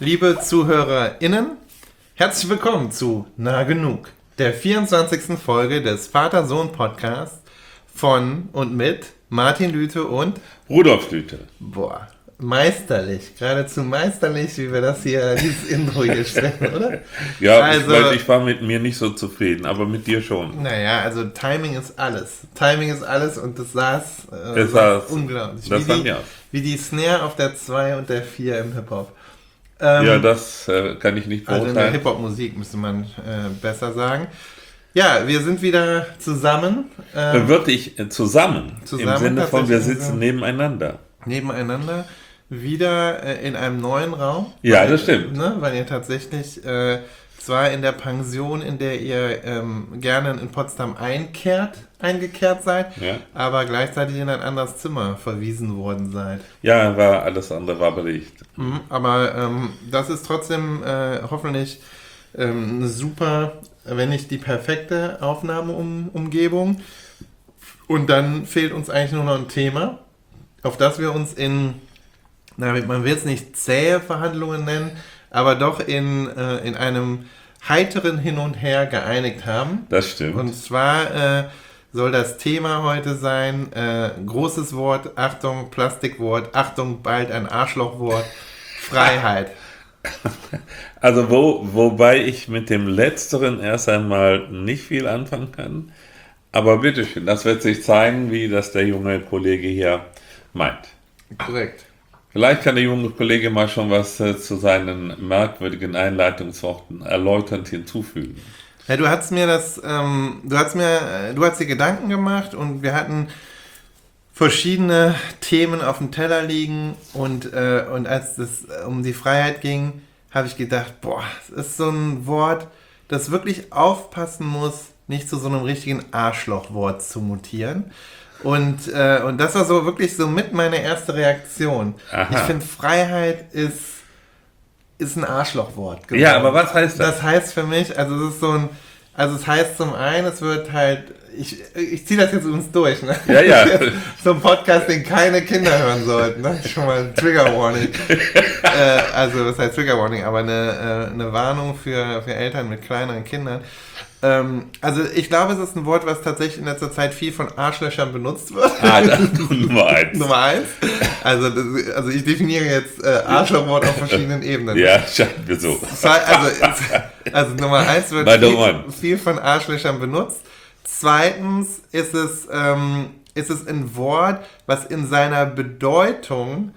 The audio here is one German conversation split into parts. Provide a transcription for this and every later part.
Liebe ZuhörerInnen, herzlich willkommen zu Nah Genug, der 24. Folge des Vater-Sohn-Podcasts von und mit Martin Lüthe und Rudolf Lüthe. Boah, meisterlich, geradezu meisterlich, wie wir das hier, dieses Intro hier sprechen, oder? Ja, Also, ich war mit mir nicht so zufrieden, aber mit dir schon. Naja, also Timing ist alles. Timing ist alles und das saß unglaublich. Das wie die Snare auf der 2 und der 4 im Hip-Hop. Ja, das kann ich nicht beurteilen. Also in der Hip-Hop-Musik müsste man besser sagen. Ja, wir sind wieder zusammen. Wirklich zusammen, im Sinne von wir sitzen nebeneinander. Nebeneinander, wieder in einem neuen Raum. Ja, das stimmt. Weil ihr tatsächlich zwar in der Pension, in der ihr gerne in Potsdam eingekehrt seid, ja, aber gleichzeitig in ein anderes Zimmer verwiesen worden seid. Ja, alles andere war belegt. Aber das ist trotzdem hoffentlich eine super, wenn nicht die perfekte Aufnahmeumgebung. Und dann fehlt uns eigentlich nur noch ein Thema, auf das wir uns man will es nicht zähe Verhandlungen nennen, aber doch in einem heiteren Hin und Her geeinigt haben. Das stimmt. Und zwar soll das Thema heute sein, großes Wort, Achtung, Plastikwort, Achtung, bald ein Arschlochwort, Freiheit. Also wobei ich mit dem Letzteren erst einmal nicht viel anfangen kann, aber bitteschön, das wird sich zeigen, wie das der junge Kollege hier meint. Korrekt. Vielleicht kann der junge Kollege mal schon was zu seinen merkwürdigen Einleitungsworten erläuternd hinzufügen. Ja, du hast dir Gedanken gemacht und wir hatten verschiedene Themen auf dem Teller liegen und als es um die Freiheit ging, habe ich gedacht, das ist so ein Wort, das wirklich aufpassen muss, nicht zu so einem richtigen Arschlochwort zu mutieren. Und das war so wirklich so mit meine erste Reaktion. Aha. Ich finde, Freiheit ist ein Arschlochwort geworden. Ja, aber was heißt das? Das heißt für mich, es heißt zum einen, es wird halt, ich ziehe das jetzt übrigens durch, ne? Ja, ja. So ein Podcast, den keine Kinder hören sollten, ne? Schon mal ein Trigger Warning. Was heißt Trigger Warning, aber eine Warnung für Eltern mit kleineren Kindern. Also ich glaube, es ist ein Wort, was tatsächlich in letzter Zeit viel von Arschlöchern benutzt wird. Nummer 1. Nummer 1. Also ich definiere jetzt Arschlochwort auf verschiedenen Ebenen. Ja, scheint mir so. Also Nummer 1 wird viel von Arschlöchern benutzt. Zweitens ist es ein Wort, was in seiner Bedeutung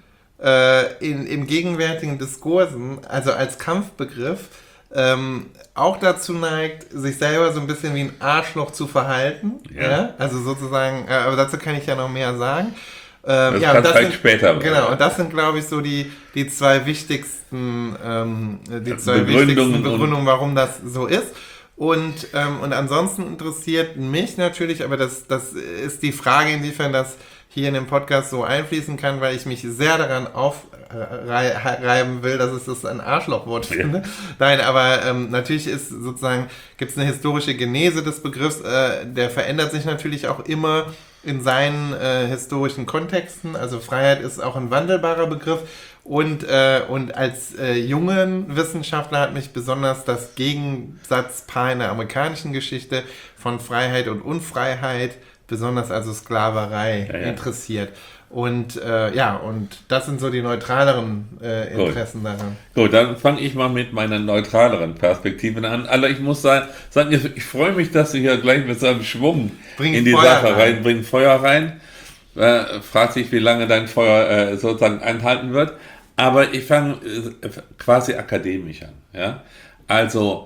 im gegenwärtigen Diskursen, also als Kampfbegriff, auch dazu neigt, sich selber so ein bisschen wie ein Arschloch zu verhalten. Ja. Ja? Also sozusagen, aber dazu kann ich ja noch mehr sagen. Das sind später. Genau, und das sind, glaube ich, so die zwei wichtigsten Begründungen, warum das so ist. Und ansonsten interessiert mich natürlich, aber das ist die Frage, inwiefern das hier in dem Podcast so einfließen kann, weil ich mich sehr daran aufreiben will, dass es das ein Arschlochwort finde. Ja. Nein, aber natürlich gibt es eine historische Genese des Begriffs, der verändert sich natürlich auch immer in seinen historischen Kontexten. Also Freiheit ist auch ein wandelbarer Begriff. Und als jungen Wissenschaftler hat mich besonders das Gegensatzpaar in der amerikanischen Geschichte von Freiheit und Unfreiheit, besonders also Sklaverei, interessiert. Und und das sind so die neutraleren Interessen daran. Gut, dann fange ich mal mit meiner neutraleren Perspektive an. Also ich muss sagen, ich freue mich, dass du hier gleich mit so einem Schwung in die Sache rein, bring Feuer rein. Fragt sich, wie lange dein Feuer sozusagen anhalten wird. Aber ich fange quasi akademisch an. Ja? Also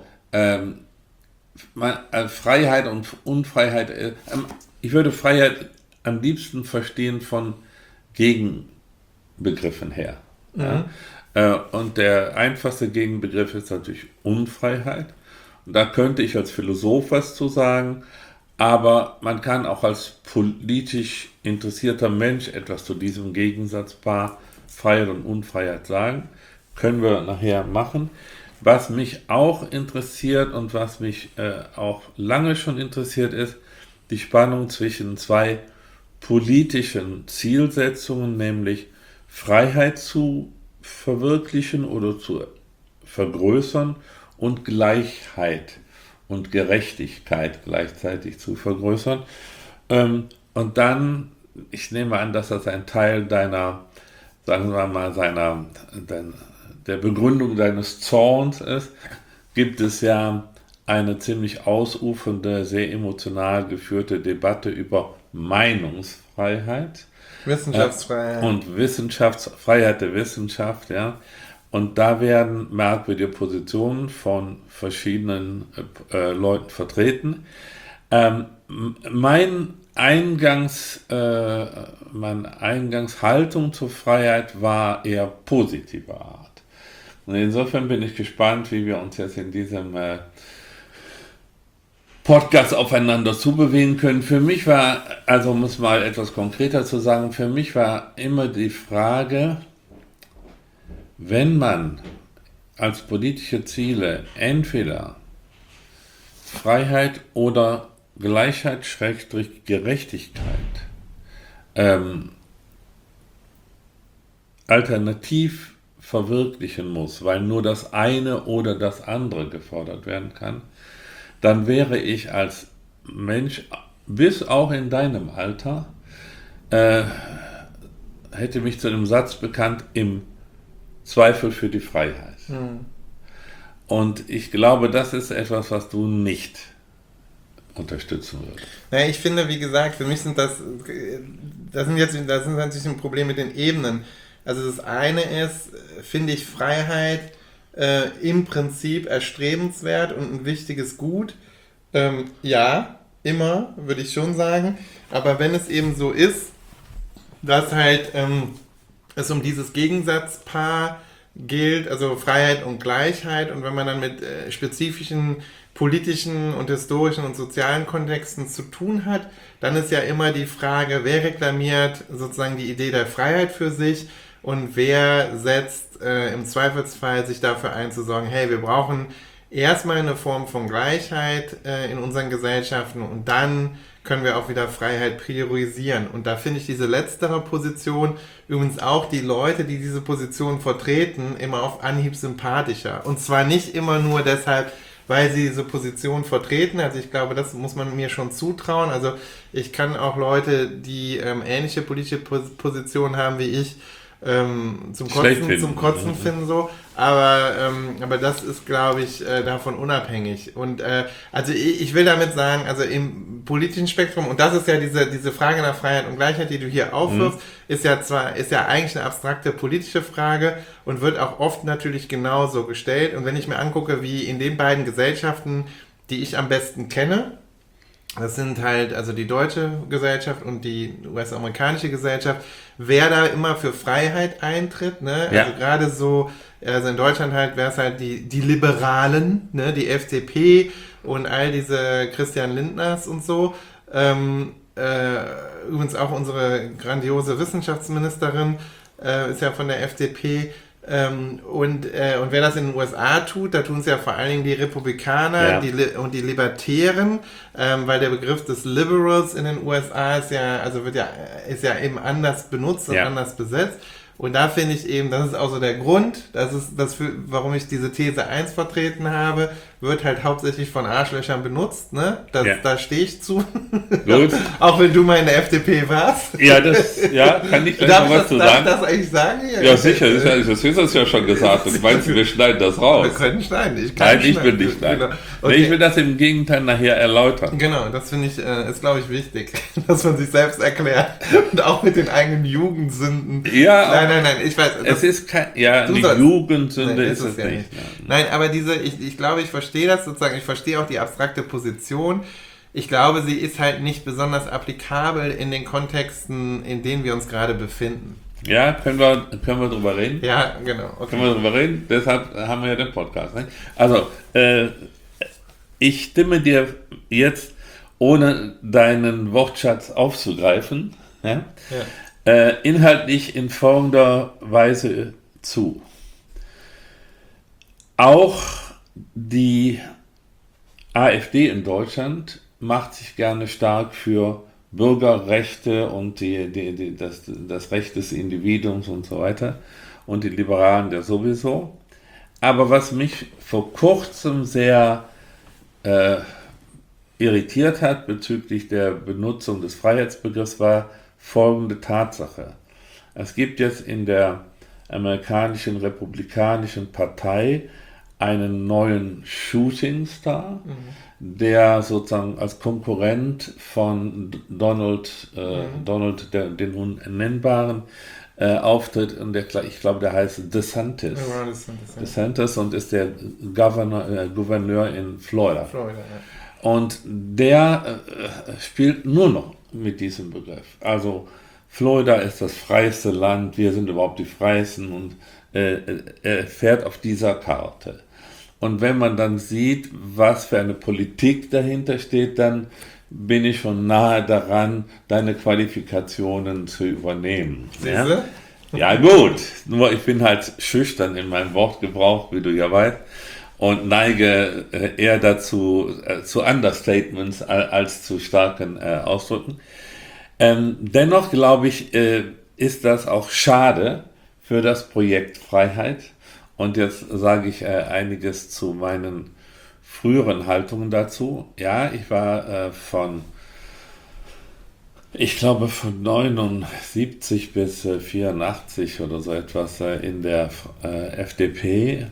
Freiheit und Unfreiheit. Ich würde Freiheit am liebsten verstehen von Gegenbegriffen her. Mhm. Ja? Und der einfachste Gegenbegriff ist natürlich Unfreiheit. Und da könnte ich als Philosoph was zu sagen, aber man kann auch als politisch interessierter Mensch etwas zu diesem Gegensatzpaar Freiheit und Unfreiheit sagen. Können wir nachher machen. Was mich auch interessiert und was mich auch lange schon interessiert ist, die Spannung zwischen zwei politischen Zielsetzungen, nämlich Freiheit zu verwirklichen oder zu vergrößern und Gleichheit und Gerechtigkeit gleichzeitig zu vergrößern. Und dann, ich nehme an, dass das ein Teil deiner, sagen wir mal, der Begründung deines Zorns ist, gibt es ja eine ziemlich ausufernde, sehr emotional geführte Debatte über Meinungsfreiheit. Wissenschaftsfreiheit. Und Freiheit der Wissenschaft, ja. Und da werden merkwürdige Positionen von verschiedenen Leuten vertreten. Meine Eingangshaltung zur Freiheit war eher positiver Art. Und insofern bin ich gespannt, wie wir uns jetzt in diesem Podcast aufeinander zubewegen können. Für mich war, also um es mal etwas konkreter zu sagen, für mich war immer die Frage, wenn man als politische Ziele entweder Freiheit oder Gleichheit / Gerechtigkeit alternativ verwirklichen muss, weil nur das eine oder das andere gefordert werden kann, dann wäre ich als Mensch, bis auch in deinem Alter, hätte mich zu dem Satz bekannt, im Zweifel für die Freiheit. Und ich glaube, das ist etwas, was du nicht unterstützen würdest. Naja, ich finde, wie gesagt, für mich sind das sind natürlich ein Problem mit den Ebenen. Also das eine ist, finde ich Freiheit im Prinzip erstrebenswert und ein wichtiges Gut. Ja, immer, würde ich schon sagen. Aber wenn es eben so ist, dass halt es um dieses Gegensatzpaar gilt, also Freiheit und Gleichheit, und wenn man dann mit spezifischen politischen und historischen und sozialen Kontexten zu tun hat, dann ist ja immer die Frage, wer reklamiert sozusagen die Idee der Freiheit für sich und wer setzt im Zweifelsfall sich dafür ein zu sagen, hey, wir brauchen erstmal eine Form von Gleichheit in unseren Gesellschaften und dann können wir auch wieder Freiheit priorisieren. Und da finde ich diese letztere Position, übrigens auch die Leute, die diese Position vertreten, immer auf Anhieb sympathischer. Und zwar nicht immer nur deshalb, weil sie diese Position vertreten. Also ich glaube, das muss man mir schon zutrauen. Also ich kann auch Leute, die ähnliche politische Positionen haben wie ich, zum Kotzen finden so, aber das ist, glaube ich, davon unabhängig. Und also ich will damit sagen, also im politischen Spektrum, und das ist ja diese Frage nach Freiheit und Gleichheit, die du hier aufwirfst, ist ja eigentlich eine abstrakte politische Frage und wird auch oft natürlich genauso gestellt. Und wenn ich mir angucke, wie in den beiden Gesellschaften, die ich am besten kenne, das sind halt also die deutsche Gesellschaft und die US-amerikanische Gesellschaft, wer da immer für Freiheit eintritt, ne? Ja. Also gerade so, also in Deutschland halt wäre es halt die Liberalen, ne? Die FDP und all diese Christian Lindners und so. Übrigens auch unsere grandiose Wissenschaftsministerin ist ja von der FDP. Und wer das in den USA tut, da tun es ja vor allen Dingen die Republikaner und die Libertären, weil der Begriff des Liberals in den USA ist ja eben anders benutzt und anders besetzt. Und da finde ich eben, das ist auch so der Grund, warum ich diese These 1 vertreten habe, wird halt hauptsächlich von Arschlöchern benutzt, ne? Da stehe ich zu. Gut. Auch wenn du mal in der FDP warst. Kann ich gleich noch was zu sagen? Darf ich das eigentlich sagen? Ja, sicher, das ist ja schon gesagt. Und meinst du, wir schneiden das raus? Wir können schneiden. Ich will nicht schneiden. Genau. Okay. Nee, ich will das im Gegenteil nachher erläutern. Genau, das finde ich, ist glaube ich wichtig, dass man sich selbst erklärt und auch mit den eigenen Jugendsünden. Ja, nein, ich weiß. Es ist die Jugendsünde ist es nicht. Nein, aber ich glaube, ich verstehe das sozusagen, ich verstehe auch die abstrakte Position. Ich glaube, sie ist halt nicht besonders applikabel in den Kontexten, in denen wir uns gerade befinden. Ja, können wir drüber reden? Ja, genau. Okay. Können wir drüber reden? Deshalb haben wir ja den Podcast. Ne? Also, ich stimme dir jetzt, ohne deinen Wortschatz aufzugreifen, inhaltlich in folgender Weise zu. Auch die AfD in Deutschland macht sich gerne stark für Bürgerrechte und das Recht des Individuums und so weiter und die Liberalen ja sowieso. Aber was mich vor kurzem sehr irritiert hat bezüglich der Benutzung des Freiheitsbegriffs war folgende Tatsache. Es gibt jetzt in der amerikanischen Republikanischen Partei einen neuen Shooting Star, der sozusagen als Konkurrent von Donald, den Unnennbaren, auftritt, und ich glaube, der heißt DeSantis. Ja, DeSantis und ist der Gouverneur in Florida. Ja. Und der spielt nur noch mit diesem Begriff. Also Florida ist das freiste Land, wir sind überhaupt die freisten, und er fährt auf dieser Karte. Und wenn man dann sieht, was für eine Politik dahinter steht, dann bin ich schon nahe daran, deine Qualifikationen zu übernehmen. Ja? Ja gut, nur ich bin halt schüchtern in meinem Wortgebrauch, wie du ja weißt, und neige eher dazu, zu Understatements als zu starken Ausdrücken. Dennoch glaube ich, ist das auch schade für das Projekt Freiheit. Und jetzt sage ich einiges zu meinen früheren Haltungen dazu. Ja, ich war von 79 bis 84 oder so etwas in der FDP.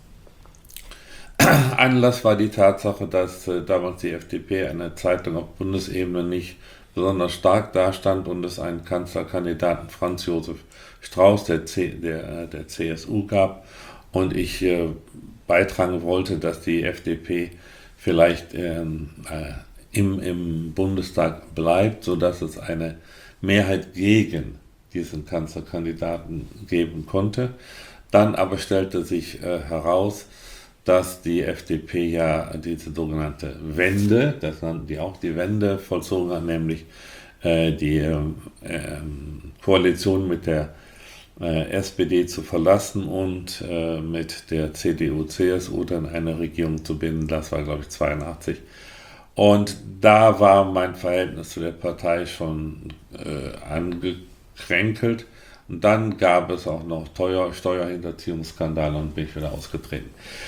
Anlass war die Tatsache, dass damals die FDP, eine Zeitung auf Bundesebene, nicht besonders stark dastand und es einen Kanzlerkandidaten, Franz Josef Strauß, der CSU gab, und ich beitragen wollte, dass die FDP vielleicht im Bundestag bleibt, sodass es eine Mehrheit gegen diesen Kanzlerkandidaten geben konnte. Dann aber stellte sich heraus, dass die FDP ja diese sogenannte Wende, das nannten die auch die Wende, vollzogen hat, nämlich die Koalition mit der SPD zu verlassen und mit der CDU, CSU dann eine Regierung zu bilden. Das war, glaube ich, 82. Und da war mein Verhältnis zu der Partei schon angekränkelt. Und dann gab es auch noch Steuerhinterziehungsskandale und bin ich wieder ausgetreten.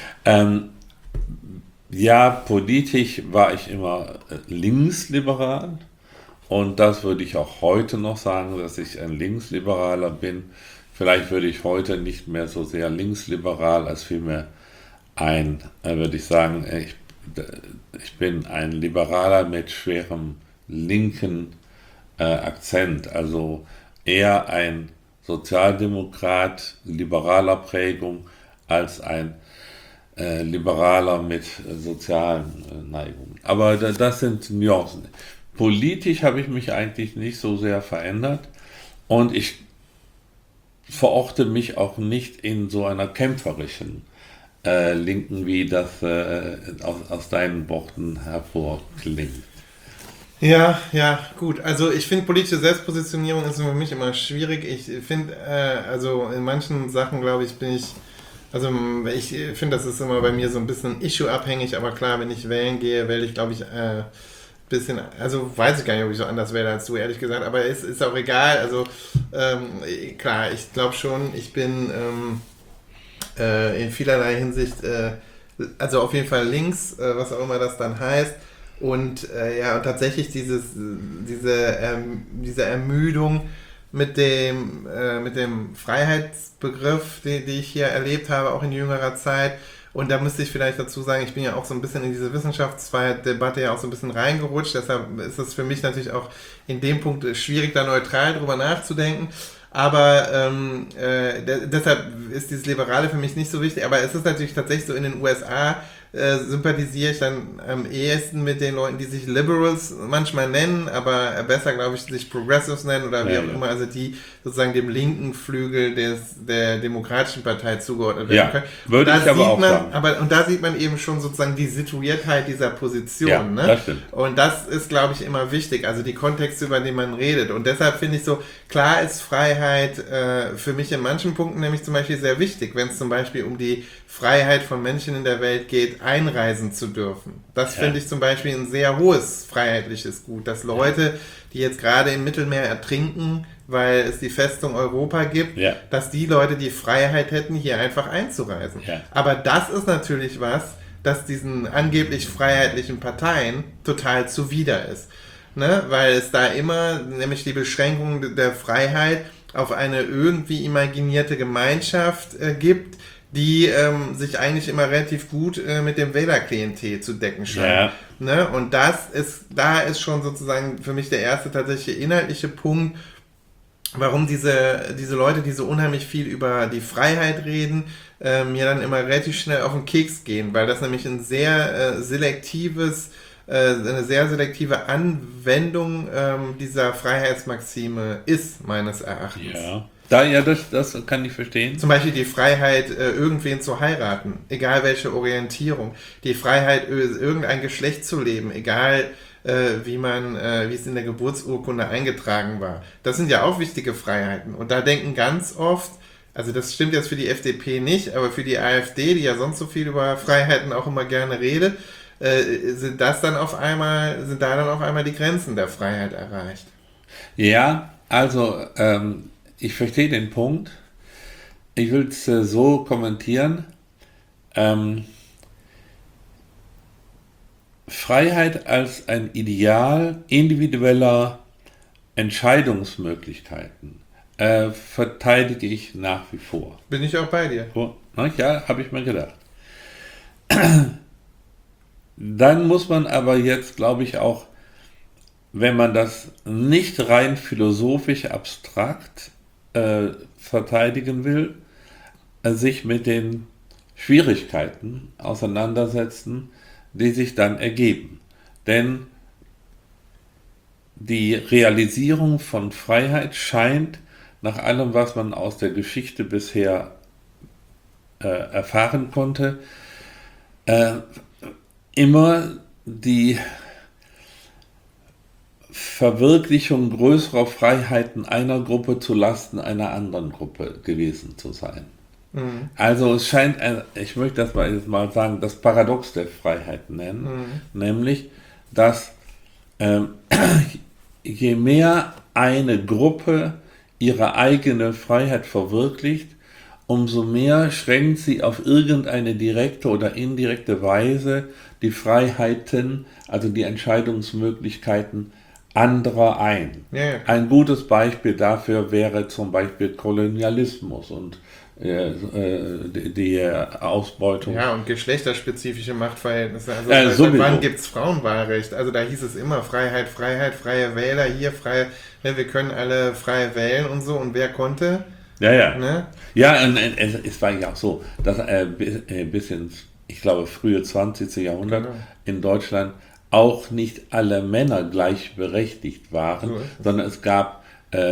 Ja, politisch war ich immer linksliberal, und das würde ich auch heute noch sagen, dass ich ein Linksliberaler bin. Vielleicht würde ich heute nicht mehr so sehr linksliberal, als vielmehr würde ich sagen, ich bin ein Liberaler mit schwerem linken Akzent, also eher ein Sozialdemokrat liberaler Prägung als ein Liberaler mit sozialen Neigungen. Aber das sind Nuancen. Politisch habe ich mich eigentlich nicht so sehr verändert, und ich verorte mich auch nicht in so einer kämpferischen Linken, wie das aus deinen Worten hervorklingt. Ja, gut. Also ich finde, politische Selbstpositionierung ist für mich immer schwierig. Ich finde, also in manchen Sachen, glaube ich, ich finde, das ist immer bei mir so ein bisschen issue-abhängig, aber klar, wenn ich wählen gehe, wähle ich, glaube ich, bisschen, also weiß ich gar nicht, ob ich so anders wähle als du, ehrlich gesagt, aber es ist auch egal. Also klar, ich glaube schon, ich bin in vielerlei Hinsicht, also auf jeden Fall links, was auch immer das dann heißt. Und und tatsächlich diese Ermüdung mit dem Freiheitsbegriff, die ich hier erlebt habe, auch in jüngerer Zeit. Und da müsste ich vielleicht dazu sagen, ich bin ja auch so ein bisschen in diese Wissenschaftsfreiheit-Debatte ja auch so ein bisschen reingerutscht. Deshalb ist es für mich natürlich auch in dem Punkt schwierig, da neutral drüber nachzudenken. Aber deshalb ist dieses Liberale für mich nicht so wichtig. Aber es ist natürlich tatsächlich so, in den USA sympathisiere ich dann am ehesten mit den Leuten, die sich Liberals manchmal nennen, aber besser, glaube ich, sich Progressives nennen oder wie auch immer, also die sozusagen dem linken Flügel der Demokratischen Partei zugeordnet werden können. Würde ich aber auch sagen. Und da sieht man eben schon sozusagen die Situiertheit dieser Position. Ja, ne? Das stimmt. Und das ist, glaube ich, immer wichtig, also die Kontexte, über die man redet. Und deshalb finde ich so, klar ist Freiheit für mich in manchen Punkten nämlich zum Beispiel sehr wichtig, wenn es zum Beispiel um die Freiheit von Menschen in der Welt geht, einreisen zu dürfen. Das finde ich zum Beispiel ein sehr hohes freiheitliches Gut, dass Leute, die jetzt gerade im Mittelmeer ertrinken, weil es die Festung Europa gibt, dass die Leute die Freiheit hätten, hier einfach einzureisen. Aber das ist natürlich was, das diesen angeblich freiheitlichen Parteien total zuwider ist. Ne? Weil es da immer, nämlich die Beschränkung der Freiheit auf eine irgendwie imaginierte Gemeinschaft gibt, die sich eigentlich immer relativ gut mit dem Wählerklientel zu decken scheint. Ne? Und da ist schon sozusagen für mich der erste tatsächliche inhaltliche Punkt, warum diese Leute, die so unheimlich viel über die Freiheit reden, mir dann immer relativ schnell auf den Keks gehen, weil das nämlich eine sehr selektive Anwendung dieser Freiheitsmaxime ist, meines Erachtens. Das kann ich verstehen. Zum Beispiel die Freiheit, irgendwen zu heiraten, egal welche Orientierung. Die Freiheit, irgendein Geschlecht zu leben, egal wie es in der Geburtsurkunde eingetragen war. Das sind ja auch wichtige Freiheiten. Und da denken ganz oft, also das stimmt jetzt für die FDP nicht, aber für die AfD, die ja sonst so viel über Freiheiten auch immer gerne redet, sind da dann auf einmal die Grenzen der Freiheit erreicht. Ja, also ich verstehe den Punkt. Ich will es so kommentieren. Freiheit als ein Ideal individueller Entscheidungsmöglichkeiten verteidige ich nach wie vor. Bin ich auch bei dir. Ja, habe ich mir gedacht. Dann muss man aber jetzt, glaube ich, auch, wenn man das nicht rein philosophisch abstrakt verteidigen will, sich mit den Schwierigkeiten auseinandersetzen, die sich dann ergeben. Denn die Realisierung von Freiheit scheint, nach allem, was man aus der Geschichte bisher erfahren konnte, immer die Verwirklichung größerer Freiheiten einer Gruppe zu Lasten einer anderen Gruppe gewesen zu sein. Mhm. Also es scheint, ich möchte das mal sagen, das Paradox der Freiheit nennen, nämlich, dass je mehr eine Gruppe ihre eigene Freiheit verwirklicht, umso mehr schränkt sie auf irgendeine direkte oder indirekte Weise die Freiheiten, also die Entscheidungsmöglichkeiten anderer ein. Ja. Ein gutes Beispiel dafür wäre zum Beispiel Kolonialismus und die Ausbeutung. Ja, und geschlechterspezifische Machtverhältnisse. Also wann gibt es Frauenwahlrecht? Also da hieß es immer Freiheit, freie Wähler, hier freie, wir können alle frei wählen und so. Und wer konnte? Ja. Ne? Ja, und es war ja auch so, dass bis ins, ich glaube, frühe 20. Jahrhundert in Deutschland auch nicht alle Männer gleichberechtigt waren, sondern es gab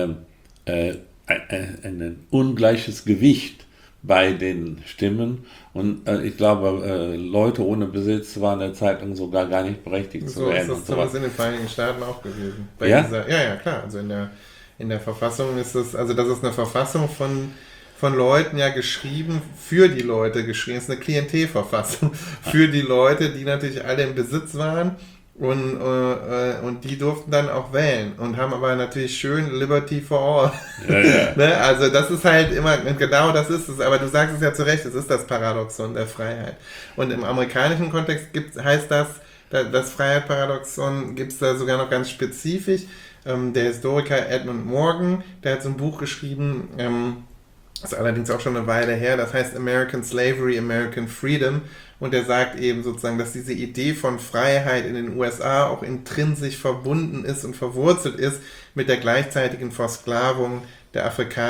ein ungleiches Gewicht bei den Stimmen und ich glaube, Leute ohne Besitz waren in der Zeitung sogar gar nicht berechtigt zu werden. So ist das zumindest in den Vereinigten Staaten auch gewesen. Ja, klar. Also in der Verfassung ist es, also das ist eine Verfassung von Leuten ja geschrieben, für die Leute geschrieben. Es ist eine Klientelverfassung für die Leute, die natürlich alle im Besitz waren. Und die durften dann auch wählen und haben aber natürlich schön Liberty for all. Ja. Ne? Also das ist halt immer, genau das ist es, aber du sagst es ja zu Recht, es ist das Paradoxon der Freiheit. Und im amerikanischen Kontext heißt das Freiheitsparadoxon gibt es da sogar noch ganz spezifisch. Der Historiker Edmund Morgan, der hat so ein Buch geschrieben, das ist allerdings auch schon eine Weile her, das heißt American Slavery, American Freedom. Und er sagt eben sozusagen, dass diese Idee von Freiheit in den USA auch intrinsisch verbunden ist und verwurzelt ist mit der gleichzeitigen Versklavung der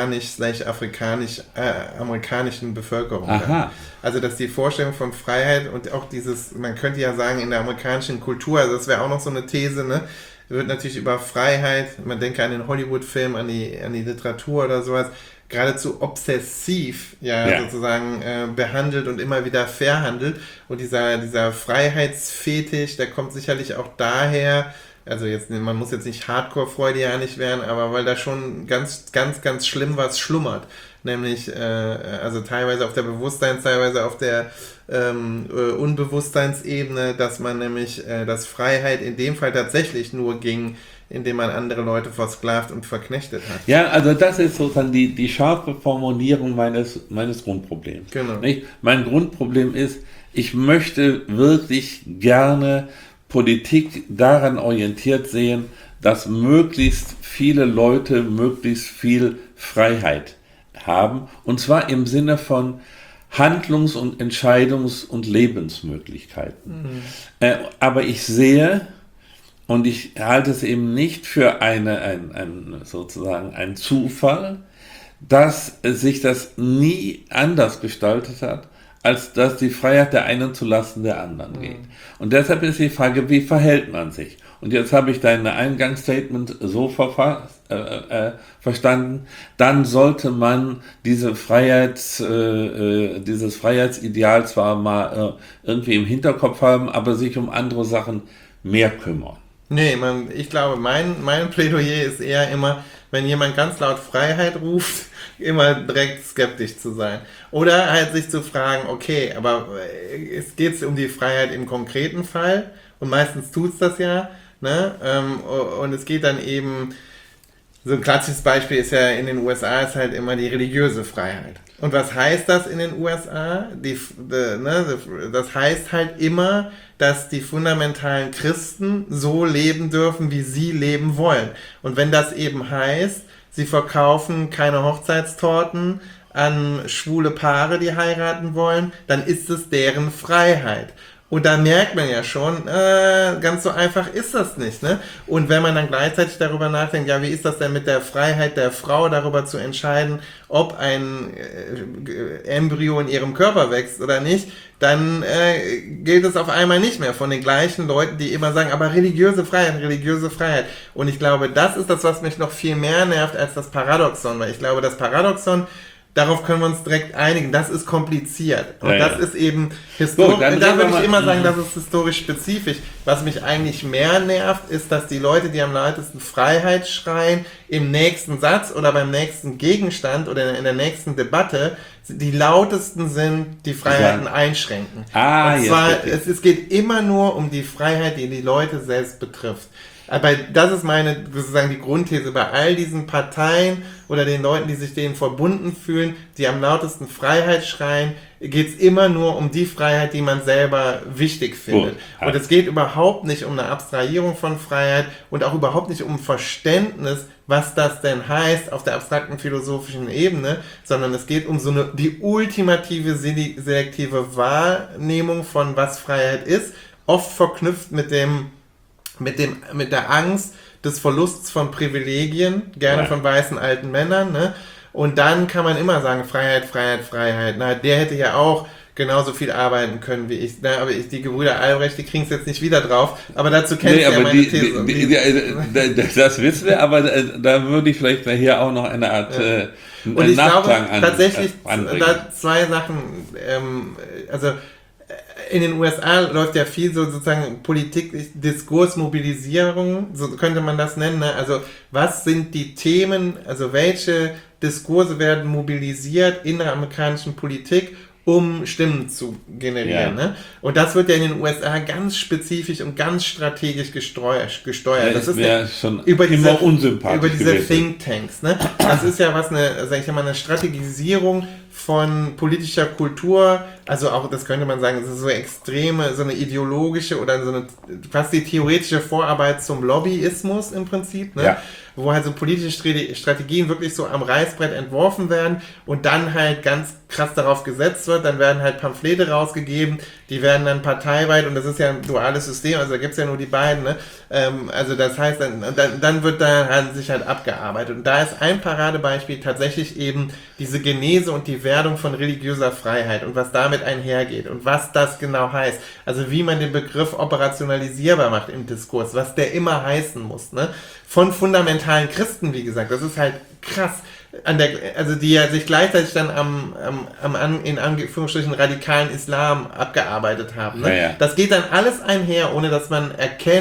afrikanisch-amerikanischen Bevölkerung. Also dass die Vorstellung von Freiheit und auch dieses, man könnte ja sagen, in der amerikanischen Kultur, also das wäre auch noch so eine These, ne, wird natürlich über Freiheit, man denke an den Hollywood-Film, an die Literatur oder sowas, geradezu obsessiv sozusagen behandelt und immer wieder verhandelt. Und dieser Freiheitsfetisch, der kommt sicherlich auch daher, also jetzt, man muss jetzt nicht hardcore-freudianisch werden, aber weil da schon ganz, ganz, ganz schlimm was schlummert. Nämlich, also teilweise auf der Bewusstseins-, teilweise auf der Unbewusstseinsebene, dass man nämlich, dass Freiheit in dem Fall tatsächlich nur ging, indem man andere Leute versklavt und verknechtet hat. Ja, also das ist sozusagen die scharfe Formulierung meines Grundproblems. Genau. Nicht? Mein Grundproblem ist, ich möchte wirklich gerne Politik daran orientiert sehen, dass möglichst viele Leute möglichst viel Freiheit haben, und zwar im Sinne von Handlungs- und Entscheidungs- und Lebensmöglichkeiten. Aber ich sehe, und ich halte es eben nicht für sozusagen einen Zufall, dass sich das nie anders gestaltet hat, als dass die Freiheit der einen zulasten der anderen geht. Und deshalb ist die Frage, wie verhält man sich? Und jetzt habe ich dein Eingangsstatement so verstanden, dann sollte man dieses Freiheitsideal zwar mal irgendwie im Hinterkopf haben, aber sich um andere Sachen mehr kümmern. Nee, ich glaube, mein Plädoyer ist eher immer, wenn jemand ganz laut Freiheit ruft, immer direkt skeptisch zu sein. Oder halt sich zu fragen, okay, aber es geht um die Freiheit im konkreten Fall, und meistens tut's das ja, ne? Und es geht dann eben, so ein klassisches Beispiel ist ja in den USA ist halt immer die religiöse Freiheit. Und was heißt das in den USA? Das heißt halt immer, dass die fundamentalen Christen so leben dürfen, wie sie leben wollen. Und wenn das eben heißt, sie verkaufen keine Hochzeitstorten an schwule Paare, die heiraten wollen, dann ist es deren Freiheit. Und da merkt man ja schon, ganz so einfach ist das nicht, ne? Und wenn man dann gleichzeitig darüber nachdenkt, ja, wie ist das denn mit der Freiheit der Frau, darüber zu entscheiden, ob ein Embryo in ihrem Körper wächst oder nicht, dann gilt es auf einmal nicht mehr von den gleichen Leuten, die immer sagen, aber religiöse Freiheit, religiöse Freiheit. Und ich glaube, das ist das, was mich noch viel mehr nervt als das Paradoxon, weil ich glaube, das Paradoxon, darauf können wir uns direkt einigen. Das ist kompliziert. Und ja, das ist eben historisch. Gut, da würde ich immer sagen, das ist historisch spezifisch. Was mich eigentlich mehr nervt, ist, dass die Leute, die am lautesten Freiheit schreien, im nächsten Satz oder beim nächsten Gegenstand oder in der nächsten Debatte die lautesten sind, die Freiheiten einschränken. Und zwar, es geht immer nur um die Freiheit, die die Leute selbst betrifft. Aber das ist meine, sozusagen die Grundthese bei all diesen Parteien oder den Leuten, die sich denen verbunden fühlen, die am lautesten Freiheit schreien, geht es immer nur um die Freiheit, die man selber wichtig findet. Und es geht überhaupt nicht um eine Abstrahierung von Freiheit und auch überhaupt nicht um Verständnis, was das denn heißt auf der abstrakten philosophischen Ebene, sondern es geht um die ultimative selektive Wahrnehmung von was Freiheit ist, oft verknüpft mit der Angst des Verlusts von Privilegien, gerne von weißen alten Männern, ne? Und dann kann man immer sagen, Freiheit, Freiheit, Freiheit. Na, der hätte ja auch genauso viel arbeiten können wie ich. Na, aber die Gebrüder Albrecht, die kriegen es jetzt nicht wieder drauf. Aber dazu kennst du ja meine These. Das wissen wir, aber da würde ich vielleicht hier auch noch eine Art und ich glaube tatsächlich, da zwei Sachen, also in den USA läuft ja viel so sozusagen Politik, Diskursmobilisierung, so könnte man das nennen, ne? Also was sind die Themen, also welche Diskurse werden mobilisiert in der amerikanischen Politik, um Stimmen zu generieren. Ne? Und das wird ja in den USA ganz spezifisch und ganz strategisch gesteuert. Das ist ja schon über immer unsympathisch über diese Thinktanks. Ne? Das ist ja eine Strategisierung von politischer Kultur, also auch, das könnte man sagen, das ist so extreme, so eine ideologische oder so eine fast die theoretische Vorarbeit zum Lobbyismus im Prinzip, ne? Ja. Wo halt so politische Strategien wirklich so am Reißbrett entworfen werden und dann halt ganz krass darauf gesetzt wird, dann werden halt Pamphlete rausgegeben, die werden dann parteiweit, und das ist ja ein duales System, also da gibt's ja nur die beiden, ne? Also das heißt, dann wird da sich halt abgearbeitet, und da ist ein Paradebeispiel tatsächlich eben diese Genese und die Werdung von religiöser Freiheit und was damit einhergeht und was das genau heißt, also wie man den Begriff operationalisierbar macht im Diskurs, was der immer heißen muss, ne? Von fundamentalen Christen, wie gesagt, das ist halt krass, also die ja sich gleichzeitig dann in Anführungsstrichen radikalen Islam abgearbeitet haben. Ne? Ja. Das geht dann alles einher, ohne dass man erkennt,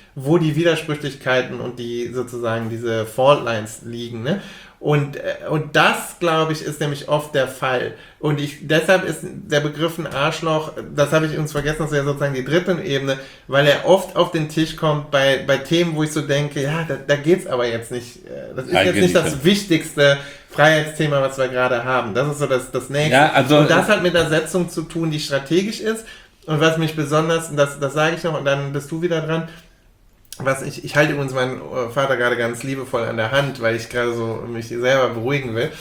wo die Widersprüchlichkeiten und die sozusagen diese Faultlines liegen, ne? Und das, glaube ich, ist nämlich oft der Fall. Und deshalb ist der Begriff ein Arschloch, das habe ich uns vergessen, das wäre sozusagen die dritte Ebene, weil er oft auf den Tisch kommt bei Themen, wo ich so denke, ja, da geht's aber jetzt nicht, das ist jetzt nicht das wichtigste Freiheitsthema, was wir gerade haben. Das ist so das Nächste. Ja, also, und das hat mit der Setzung zu tun, die strategisch ist. Und was mich besonders, das sage ich noch, und dann bist du wieder dran, ich halte übrigens meinen Vater gerade ganz liebevoll an der Hand, weil ich gerade so mich selber beruhigen will.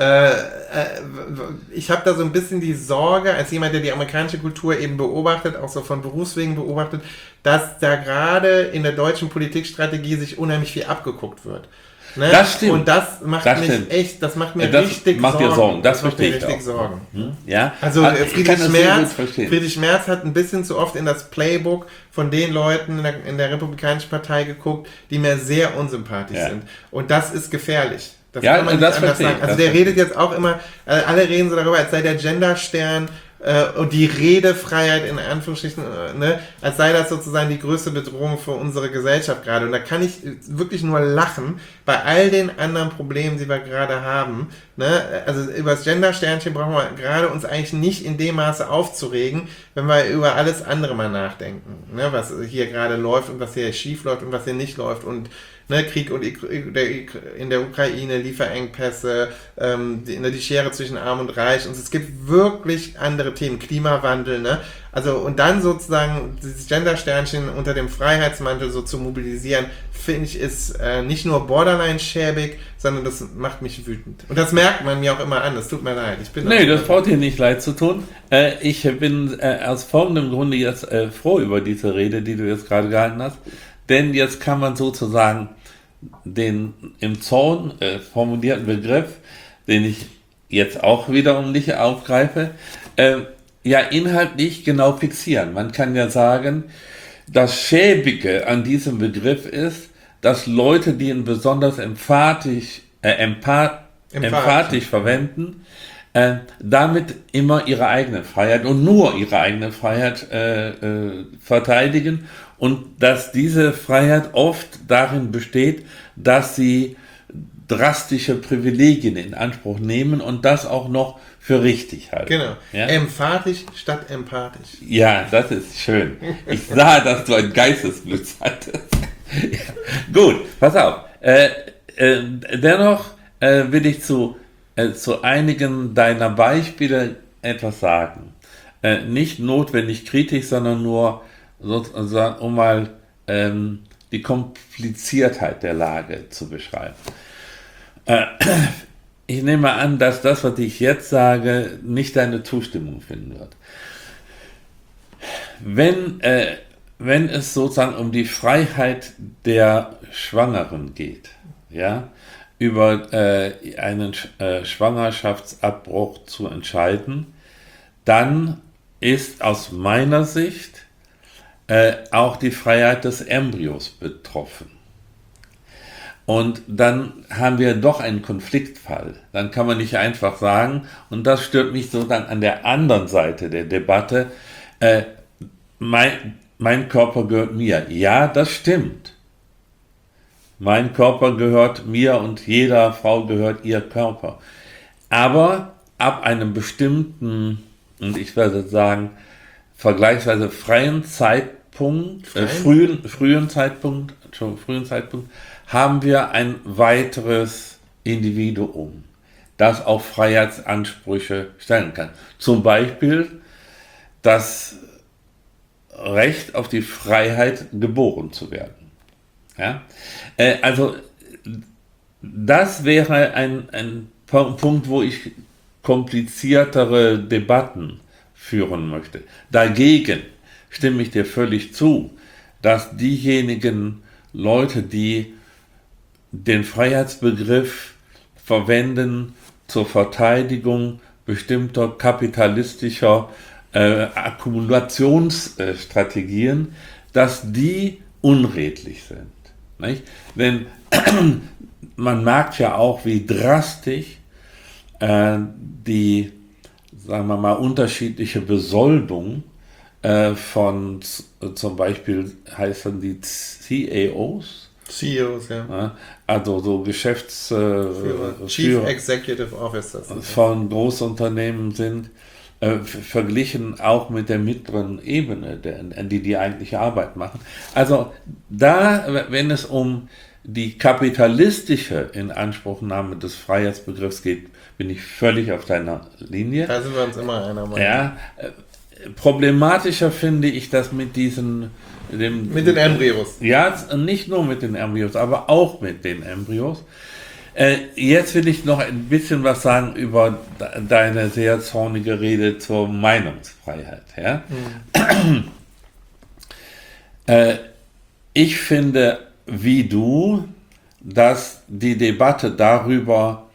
Ich habe da so ein bisschen die Sorge, als jemand, der die amerikanische Kultur eben beobachtet, auch so von Berufswegen beobachtet, dass da gerade in der deutschen Politikstrategie sich unheimlich viel abgeguckt wird. Ne? Das stimmt. Und das macht mir richtig Sorgen. Das verstehe ich auch. Sorgen. Ja? Also Friedrich Merz hat ein bisschen zu oft in das Playbook von den Leuten in der Republikanischen Partei geguckt, die mir sehr unsympathisch sind. Und das ist gefährlich. Das kann man nicht anders sagen. Also der redet jetzt auch immer, alle reden so darüber, als sei der Genderstern und die Redefreiheit in Anführungsstrichen, ne, als sei das sozusagen die größte Bedrohung für unsere Gesellschaft gerade. Und da kann ich wirklich nur lachen bei all den anderen Problemen, die wir gerade haben. Ne? Also über das Gendersternchen brauchen wir gerade uns eigentlich nicht in dem Maße aufzuregen, wenn wir über alles andere mal nachdenken, ne? Was hier gerade läuft und was hier schief läuft und was hier nicht läuft und ne, Krieg in der Ukraine, Lieferengpässe, die Schere zwischen Arm und Reich. Und es gibt wirklich andere Themen, Klimawandel, ne? Also, und dann sozusagen dieses Gendersternchen unter dem Freiheitsmantel so zu mobilisieren, finde ich, ist nicht nur borderline schäbig, sondern das macht mich wütend. Und das merkt man mir auch immer an, das tut mir leid. Das braucht dir nicht leid zu tun. Ich bin aus folgendem Grunde jetzt froh über diese Rede, die du jetzt gerade gehalten hast. Denn jetzt kann man sozusagen den im Zorn formulierten Begriff, den ich jetzt auch wiederum nicht aufgreife, inhaltlich genau fixieren. Man kann ja sagen, das Schäbige an diesem Begriff ist, dass Leute, die ihn besonders emphatisch verwenden, damit immer ihre eigene Freiheit und nur ihre eigene Freiheit verteidigen und dass diese Freiheit oft darin besteht, dass sie drastische Privilegien in Anspruch nehmen und das auch noch für richtig halten. Genau. Ja? Emphatisch statt empathisch. Ja, das ist schön. Ich sah, dass du ein Geistesblitz hattest. Ja. Gut, pass auf. Dennoch will ich zu einigen deiner Beispiele etwas sagen. Nicht notwendig kritisch, sondern nur sozusagen, um mal die Kompliziertheit der Lage zu beschreiben. Ich nehme an, dass das, was ich jetzt sage, nicht deine Zustimmung finden wird. Wenn es sozusagen um die Freiheit der Schwangeren geht, ja, über einen Schwangerschaftsabbruch zu entscheiden, dann ist aus meiner Sicht auch die Freiheit des Embryos betroffen. Und dann haben wir doch einen Konfliktfall. Dann kann man nicht einfach sagen, und das stört mich so dann an der anderen Seite der Debatte, mein Körper gehört mir. Ja, das stimmt. Mein Körper gehört mir und jeder Frau gehört ihr Körper. Aber ab einem bestimmten, und ich werde sagen, vergleichsweise frühen Zeitpunkt, haben wir ein weiteres Individuum, das auch Freiheitsansprüche stellen kann. Zum Beispiel das Recht auf die Freiheit, geboren zu werden. Ja? Also das wäre ein Punkt, wo ich kompliziertere Debatten führen möchte. Dagegen stimme ich dir völlig zu, dass diejenigen Leute, die den Freiheitsbegriff verwenden zur Verteidigung bestimmter kapitalistischer Akkumulationsstrategien, dass die unredlich sind. Nicht? Denn man merkt ja auch, wie drastisch die, sagen wir mal, unterschiedliche Besoldung von zum Beispiel heißen die CEOs. CEOs, ja. Also so Geschäftsführer, Chief Executive Officers von Großunternehmen sind, verglichen auch mit der mittleren Ebene, die eigentliche Arbeit machen. Also da, wenn es um die kapitalistische Inanspruchnahme des Freiheitsbegriffs geht, bin ich völlig auf deiner Linie. Da sind wir uns immer einer Meinung. Ja, problematischer finde ich das mit diesen... Mit den Embryos. Ja, nicht nur mit den Embryos, aber auch mit den Embryos. Jetzt will ich noch ein bisschen was sagen über deine sehr zornige Rede zur Meinungsfreiheit. Ja? Ich finde, wie du, dass die Debatte darüber,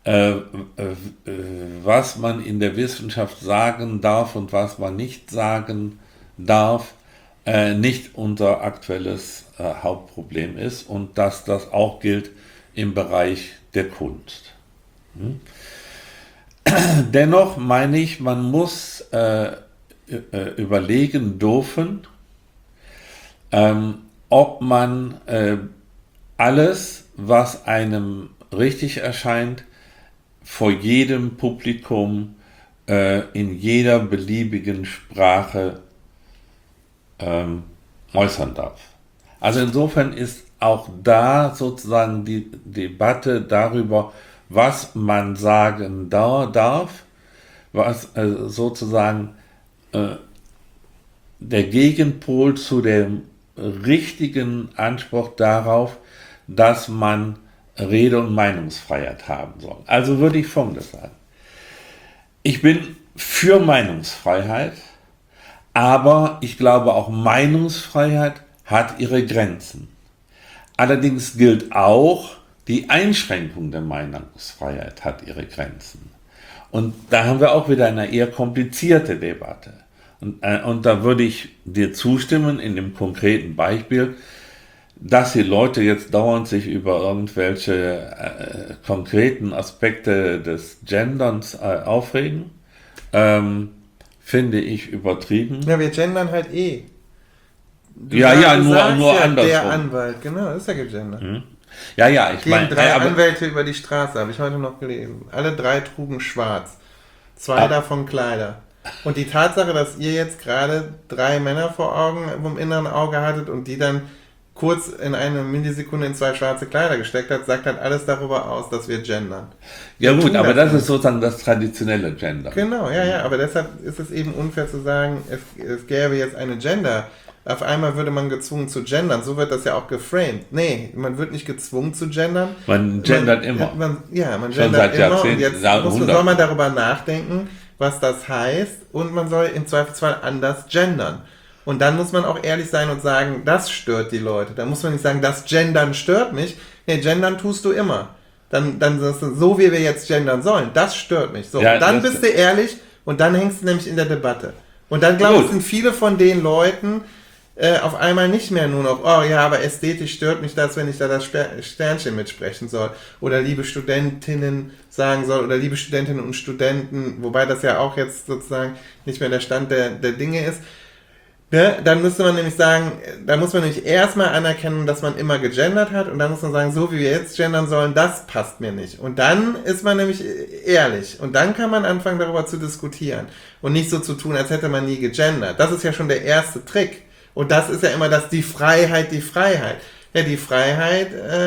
was man in der Wissenschaft sagen darf und was man nicht sagen darf, nicht unser aktuelles Hauptproblem ist und dass das auch gilt im Bereich der Kunst. Dennoch meine ich, man muss überlegen dürfen, ob man alles, was einem richtig erscheint, vor jedem Publikum in jeder beliebigen Sprache äußern darf. Also insofern ist auch da sozusagen die Debatte darüber, was man sagen darf, was sozusagen der Gegenpol zu dem richtigen Anspruch darauf, dass man Rede- und Meinungsfreiheit haben soll. Also würde ich Folgendes sagen. Ich bin für Meinungsfreiheit, aber ich glaube auch Meinungsfreiheit hat ihre Grenzen. Allerdings gilt auch, die Einschränkung der Meinungsfreiheit hat ihre Grenzen. Und da haben wir auch wieder eine eher komplizierte Debatte. Und da würde ich dir zustimmen in dem konkreten Beispiel, dass die Leute jetzt dauernd sich über irgendwelche konkreten Aspekte des Genderns aufregen. Finde ich übertrieben. Ja, wir gendern halt eh. Nur andersrum. Der Anwalt, genau, ist ja gegendert. Ja, ich meine... drei Anwälte über die Straße, habe ich heute noch gelesen. Alle 3 trugen schwarz. 2 davon Kleider. Und die Tatsache, dass ihr jetzt gerade 3 Männer vor Augen vom inneren Auge hattet und die dann kurz in eine Millisekunde in 2 schwarze Kleider gesteckt hat, sagt halt alles darüber aus, dass wir gendern. Ja gut, aber das ist sozusagen das traditionelle Gender. Genau, ja, aber deshalb ist es eben unfair zu sagen, es gäbe jetzt eine Gender. Auf einmal würde man gezwungen zu gendern, so wird das ja auch geframed. Nee, man wird nicht gezwungen zu gendern. Man gendert immer. Man gendert seit immer Jahrzehnten, und jetzt soll man darüber nachdenken, was das heißt und man soll im Zweifelsfall anders gendern. Und dann muss man auch ehrlich sein und sagen, das stört die Leute. Dann muss man nicht sagen, das Gendern stört mich. Nee, gendern tust du immer. Dann sagst du, so wie wir jetzt gendern sollen, das stört mich. So, ja, und dann bist du ehrlich und dann hängst du nämlich in der Debatte. Und dann, glaube ich, sind viele von den Leuten auf einmal nicht mehr nur noch, oh ja, aber ästhetisch stört mich das, wenn ich da das Sternchen mitsprechen soll. Oder liebe Studentinnen sagen soll, oder liebe Studentinnen und Studenten, wobei das ja auch jetzt sozusagen nicht mehr der Stand der Dinge ist. Ja, dann müsste man nämlich sagen, da muss man nämlich erstmal anerkennen, dass man immer gegendert hat und dann muss man sagen, so wie wir jetzt gendern sollen, das passt mir nicht. Und dann ist man nämlich ehrlich und dann kann man anfangen, darüber zu diskutieren und nicht so zu tun, als hätte man nie gegendert. Das ist ja schon der erste Trick. Und das ist ja immer die Freiheit. Ja, die Freiheit,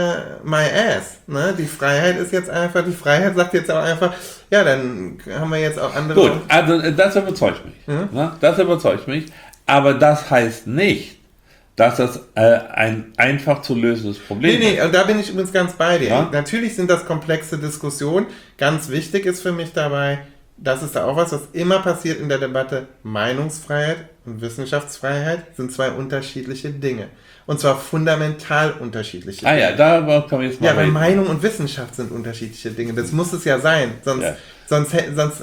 my ass. Ne? Die Freiheit ist jetzt einfach, die Freiheit sagt jetzt auch einfach, ja, dann haben wir jetzt auch andere... Gut, also das überzeugt mich. Ne? Das überzeugt mich. Aber das heißt nicht, dass das ein einfach zu lösendes Problem ist. Nee, und da bin ich übrigens ganz bei dir. Ja? Natürlich sind das komplexe Diskussionen. Ganz wichtig ist für mich dabei, das ist da auch was immer passiert in der Debatte, Meinungsfreiheit und Wissenschaftsfreiheit sind 2 unterschiedliche Dinge. Und zwar fundamental unterschiedliche Dinge. Ja, da kann ich jetzt mal weil Meinung und Wissenschaft sind unterschiedliche Dinge. Das muss es ja sein. Sonst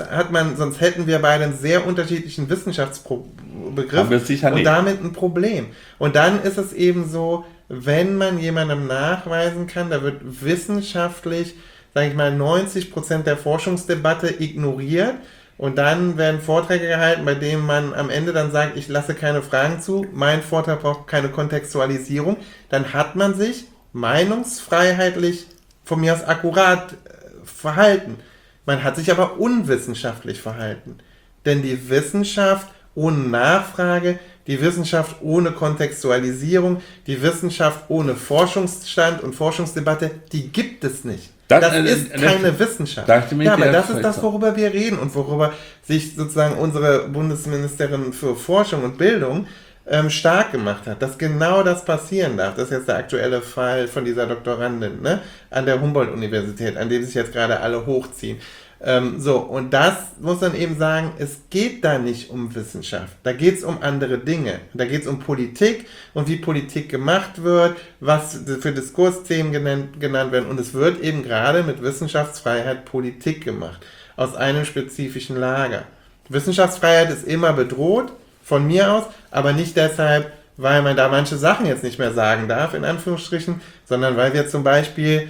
hätten wir beide einen sehr unterschiedlichen Wissenschaftsbegriff und damit ein Problem. Und dann ist es eben so, wenn man jemandem nachweisen kann, da wird wissenschaftlich, sage ich mal, 90% der Forschungsdebatte ignoriert, und dann werden Vorträge gehalten, bei denen man am Ende dann sagt, ich lasse keine Fragen zu, mein Vortrag braucht keine Kontextualisierung, dann hat man sich meinungsfreiheitlich von mir aus akkurat verhalten. Man hat sich aber unwissenschaftlich verhalten. Denn die Wissenschaft ohne Nachfrage, die Wissenschaft ohne Kontextualisierung, die Wissenschaft ohne Forschungsstand und Forschungsdebatte, die gibt es nicht. Das ist keine Wissenschaft. Ja, aber das ist das, worüber wir reden und worüber sich sozusagen unsere Bundesministerin für Forschung und Bildung stark gemacht hat, dass genau das passieren darf. Das ist jetzt der aktuelle Fall von dieser Doktorandin, ne, an der Humboldt-Universität, an dem sich jetzt gerade alle hochziehen. Und das muss man eben sagen, es geht da nicht um Wissenschaft, da geht es um andere Dinge. Da geht es um Politik und wie Politik gemacht wird, was für Diskursthemen genannt werden. Und es wird eben gerade mit Wissenschaftsfreiheit Politik gemacht, aus einem spezifischen Lager. Wissenschaftsfreiheit ist immer bedroht, von mir aus, aber nicht deshalb, weil man da manche Sachen jetzt nicht mehr sagen darf, in Anführungsstrichen, sondern weil wir zum Beispiel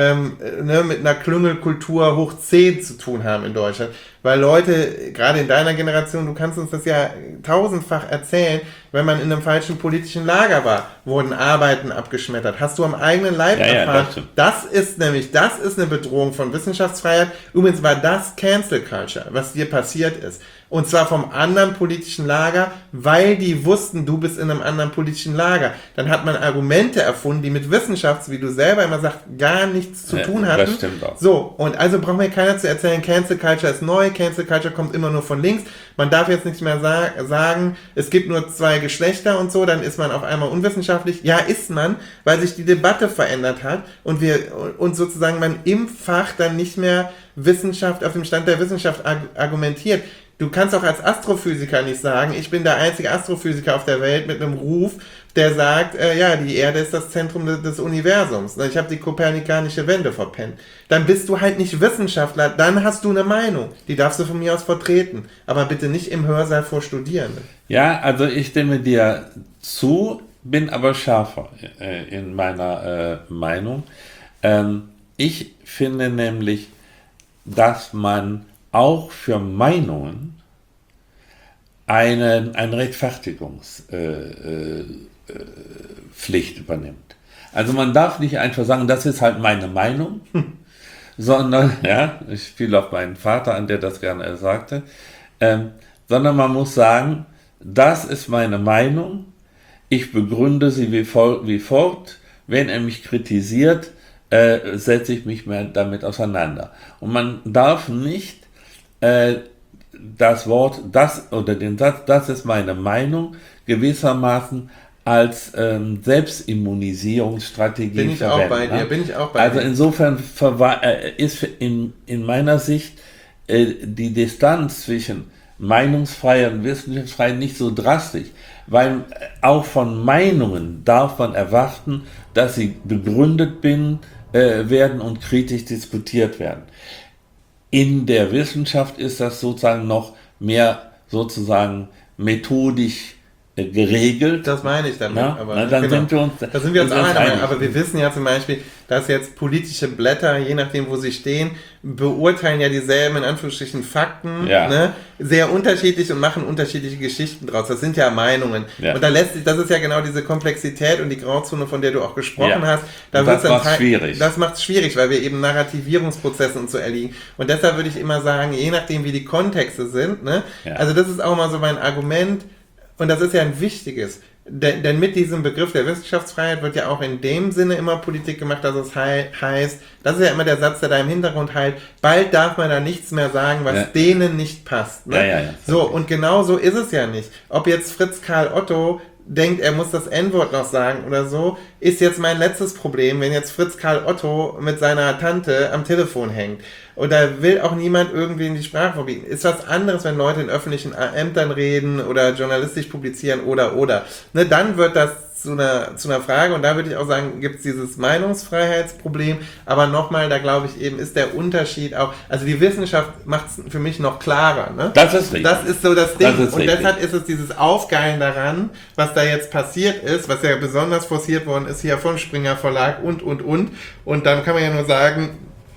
mit einer Klüngelkultur hoch 10 zu tun haben in Deutschland. Weil Leute, gerade in deiner Generation, du kannst uns das ja tausendfach erzählen, wenn man in einem falschen politischen Lager war, wurden Arbeiten abgeschmettert. Hast du am eigenen Leib erfahren. Das ist eine Bedrohung von Wissenschaftsfreiheit. Übrigens war das Cancel Culture, was dir passiert ist. Und zwar vom anderen politischen Lager, weil die wussten, du bist in einem anderen politischen Lager. Dann hat man Argumente erfunden, die mit Wissenschaft, wie du selber immer sagst, gar nichts zu tun hatten. Das stimmt auch. So, und also braucht mir keiner zu erzählen, Cancel Culture ist neu, Cancel Culture kommt immer nur von links. Man darf jetzt nicht mehr sagen, es gibt nur 2 Geschlechter und so, dann ist man auf einmal unwissenschaftlich. Ja, ist man, weil sich die Debatte verändert hat und sozusagen man im Fach dann nicht mehr Wissenschaft auf dem Stand der Wissenschaft argumentiert. Du kannst auch als Astrophysiker nicht sagen, ich bin der einzige Astrophysiker auf der Welt mit einem Ruf, der sagt, die Erde ist das Zentrum des Universums. Ich habe die kopernikanische Wende verpennt. Dann bist du halt nicht Wissenschaftler, dann hast du eine Meinung. Die darfst du von mir aus vertreten. Aber bitte nicht im Hörsaal vor Studierenden. Ja, also ich stimme dir zu, bin aber schärfer in meiner Meinung. Ich finde nämlich, dass man auch für Meinungen eine Rechtfertigungspflicht übernimmt. Also man darf nicht einfach sagen, das ist halt meine Meinung, sondern, ich spiele auf meinen Vater an, der das gerne sagte, sondern man muss sagen, das ist meine Meinung, ich begründe sie wie folgt, wenn er mich kritisiert, setze ich mich mehr damit auseinander. Und man darf nicht das Wort, das oder den Satz, das ist meine Meinung, gewissermaßen als Selbstimmunisierungsstrategie bin ich auch bei dir. Also insofern ist in meiner Sicht die Distanz zwischen Meinungsfreiheit und Wissenschaftsfreiheit nicht so drastisch, weil auch von Meinungen darf man erwarten, dass sie begründet werden und kritisch diskutiert werden. In der Wissenschaft ist das sozusagen noch mehr sozusagen methodisch geregelt. Das meine ich damit. Ja? Aber dann sind wir uns einig. Aber wir wissen ja zum Beispiel, dass jetzt politische Blätter, je nachdem wo sie stehen, beurteilen ja dieselben, in Anführungsstrichen, Fakten, sehr unterschiedlich und machen unterschiedliche Geschichten draus. Das sind ja Meinungen. Ja. Und das ist ja genau diese Komplexität und die Grauzone, von der du auch gesprochen hast. Das macht es schwierig. Das macht es schwierig, weil wir eben Narrativierungsprozessen und so erliegen. Und deshalb würde ich immer sagen, je nachdem wie die Kontexte sind, also das ist auch mal so mein Argument, und das ist ja ein wichtiges, denn mit diesem Begriff der Wissenschaftsfreiheit wird ja auch in dem Sinne immer Politik gemacht, dass es heißt, das ist ja immer der Satz, der da im Hintergrund heilt, bald darf man da nichts mehr sagen, was denen nicht passt. Ne? So, und genau so ist es ja nicht. Ob jetzt Fritz Karl Otto denkt, er muss das N-Wort noch sagen oder so, ist jetzt mein letztes Problem, wenn jetzt Fritz Karl Otto mit seiner Tante am Telefon hängt. Und da will auch niemand irgendwie in die Sprache verbieten. Ist was anderes, wenn Leute in öffentlichen Ämtern reden oder journalistisch publizieren oder. Ne, dann wird das zu einer Frage, und da würde ich auch sagen, gibt es dieses Meinungsfreiheitsproblem, aber nochmal, da glaube ich eben, ist der Unterschied auch, also die Wissenschaft macht es für mich noch klarer. Ne? Das ist richtig. Das ist so das Ding. Und deshalb ist es dieses Aufgeilen daran, was da jetzt passiert ist, was ja besonders forciert worden ist hier vom Springer Verlag und. Und dann kann man ja nur sagen,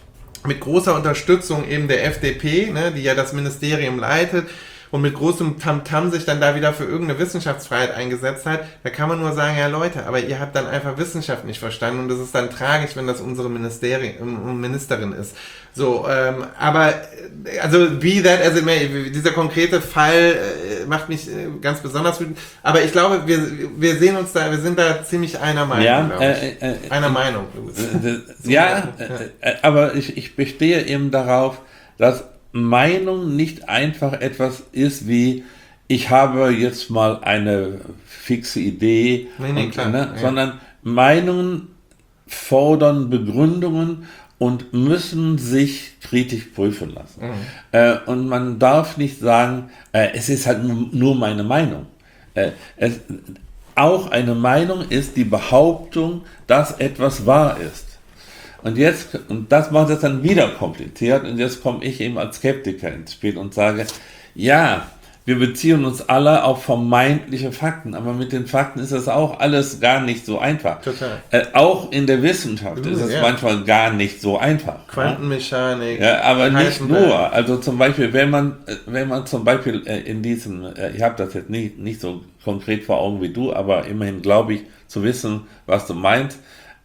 mit großer Unterstützung eben der FDP, ne, die ja das Ministerium leitet, und mit großem Tamtam sich dann da wieder für irgendeine Wissenschaftsfreiheit eingesetzt hat, da kann man nur sagen, ja Leute, aber ihr habt dann einfach Wissenschaft nicht verstanden und das ist dann tragisch, wenn das unsere Ministerin ist. So, aber, also be that as it may, dieser konkrete Fall macht mich ganz besonders wütend, aber ich glaube, wir sehen uns da, wir sind da ziemlich einer Meinung, einer Meinung. Aber ich bestehe eben darauf, dass Meinung nicht einfach etwas ist wie, ich habe jetzt mal eine fixe Idee, sondern Meinungen fordern Begründungen und müssen sich kritisch prüfen lassen. Und man darf nicht sagen, es ist halt nur meine Meinung. Auch eine Meinung ist die Behauptung, dass etwas wahr ist. Und das macht es dann wieder kompliziert, und jetzt komme ich eben als Skeptiker ins Spiel und sage, ja, wir beziehen uns alle auf vermeintliche Fakten, aber mit den Fakten ist das auch alles gar nicht so einfach. Total. Auch in der Wissenschaft ist es manchmal gar nicht so einfach. Quantenmechanik. Ja, aber nicht nur. Also zum Beispiel, wenn man zum Beispiel in diesem, ich habe das jetzt nicht so konkret vor Augen wie du, aber immerhin glaube ich zu wissen, was du meinst,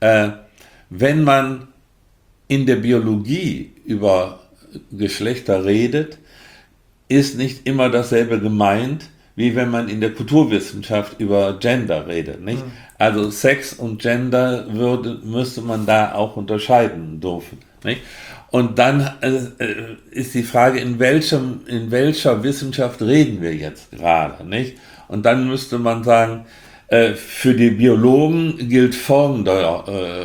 wenn man in der Biologie über Geschlechter redet, ist nicht immer dasselbe gemeint, wie wenn man in der Kulturwissenschaft über Gender redet. Nicht? Also Sex und Gender müsste man da auch unterscheiden dürfen. Nicht? Und dann ist die Frage, in welcher Wissenschaft reden wir jetzt gerade? Nicht? Und dann müsste man sagen, für die Biologen gilt folgender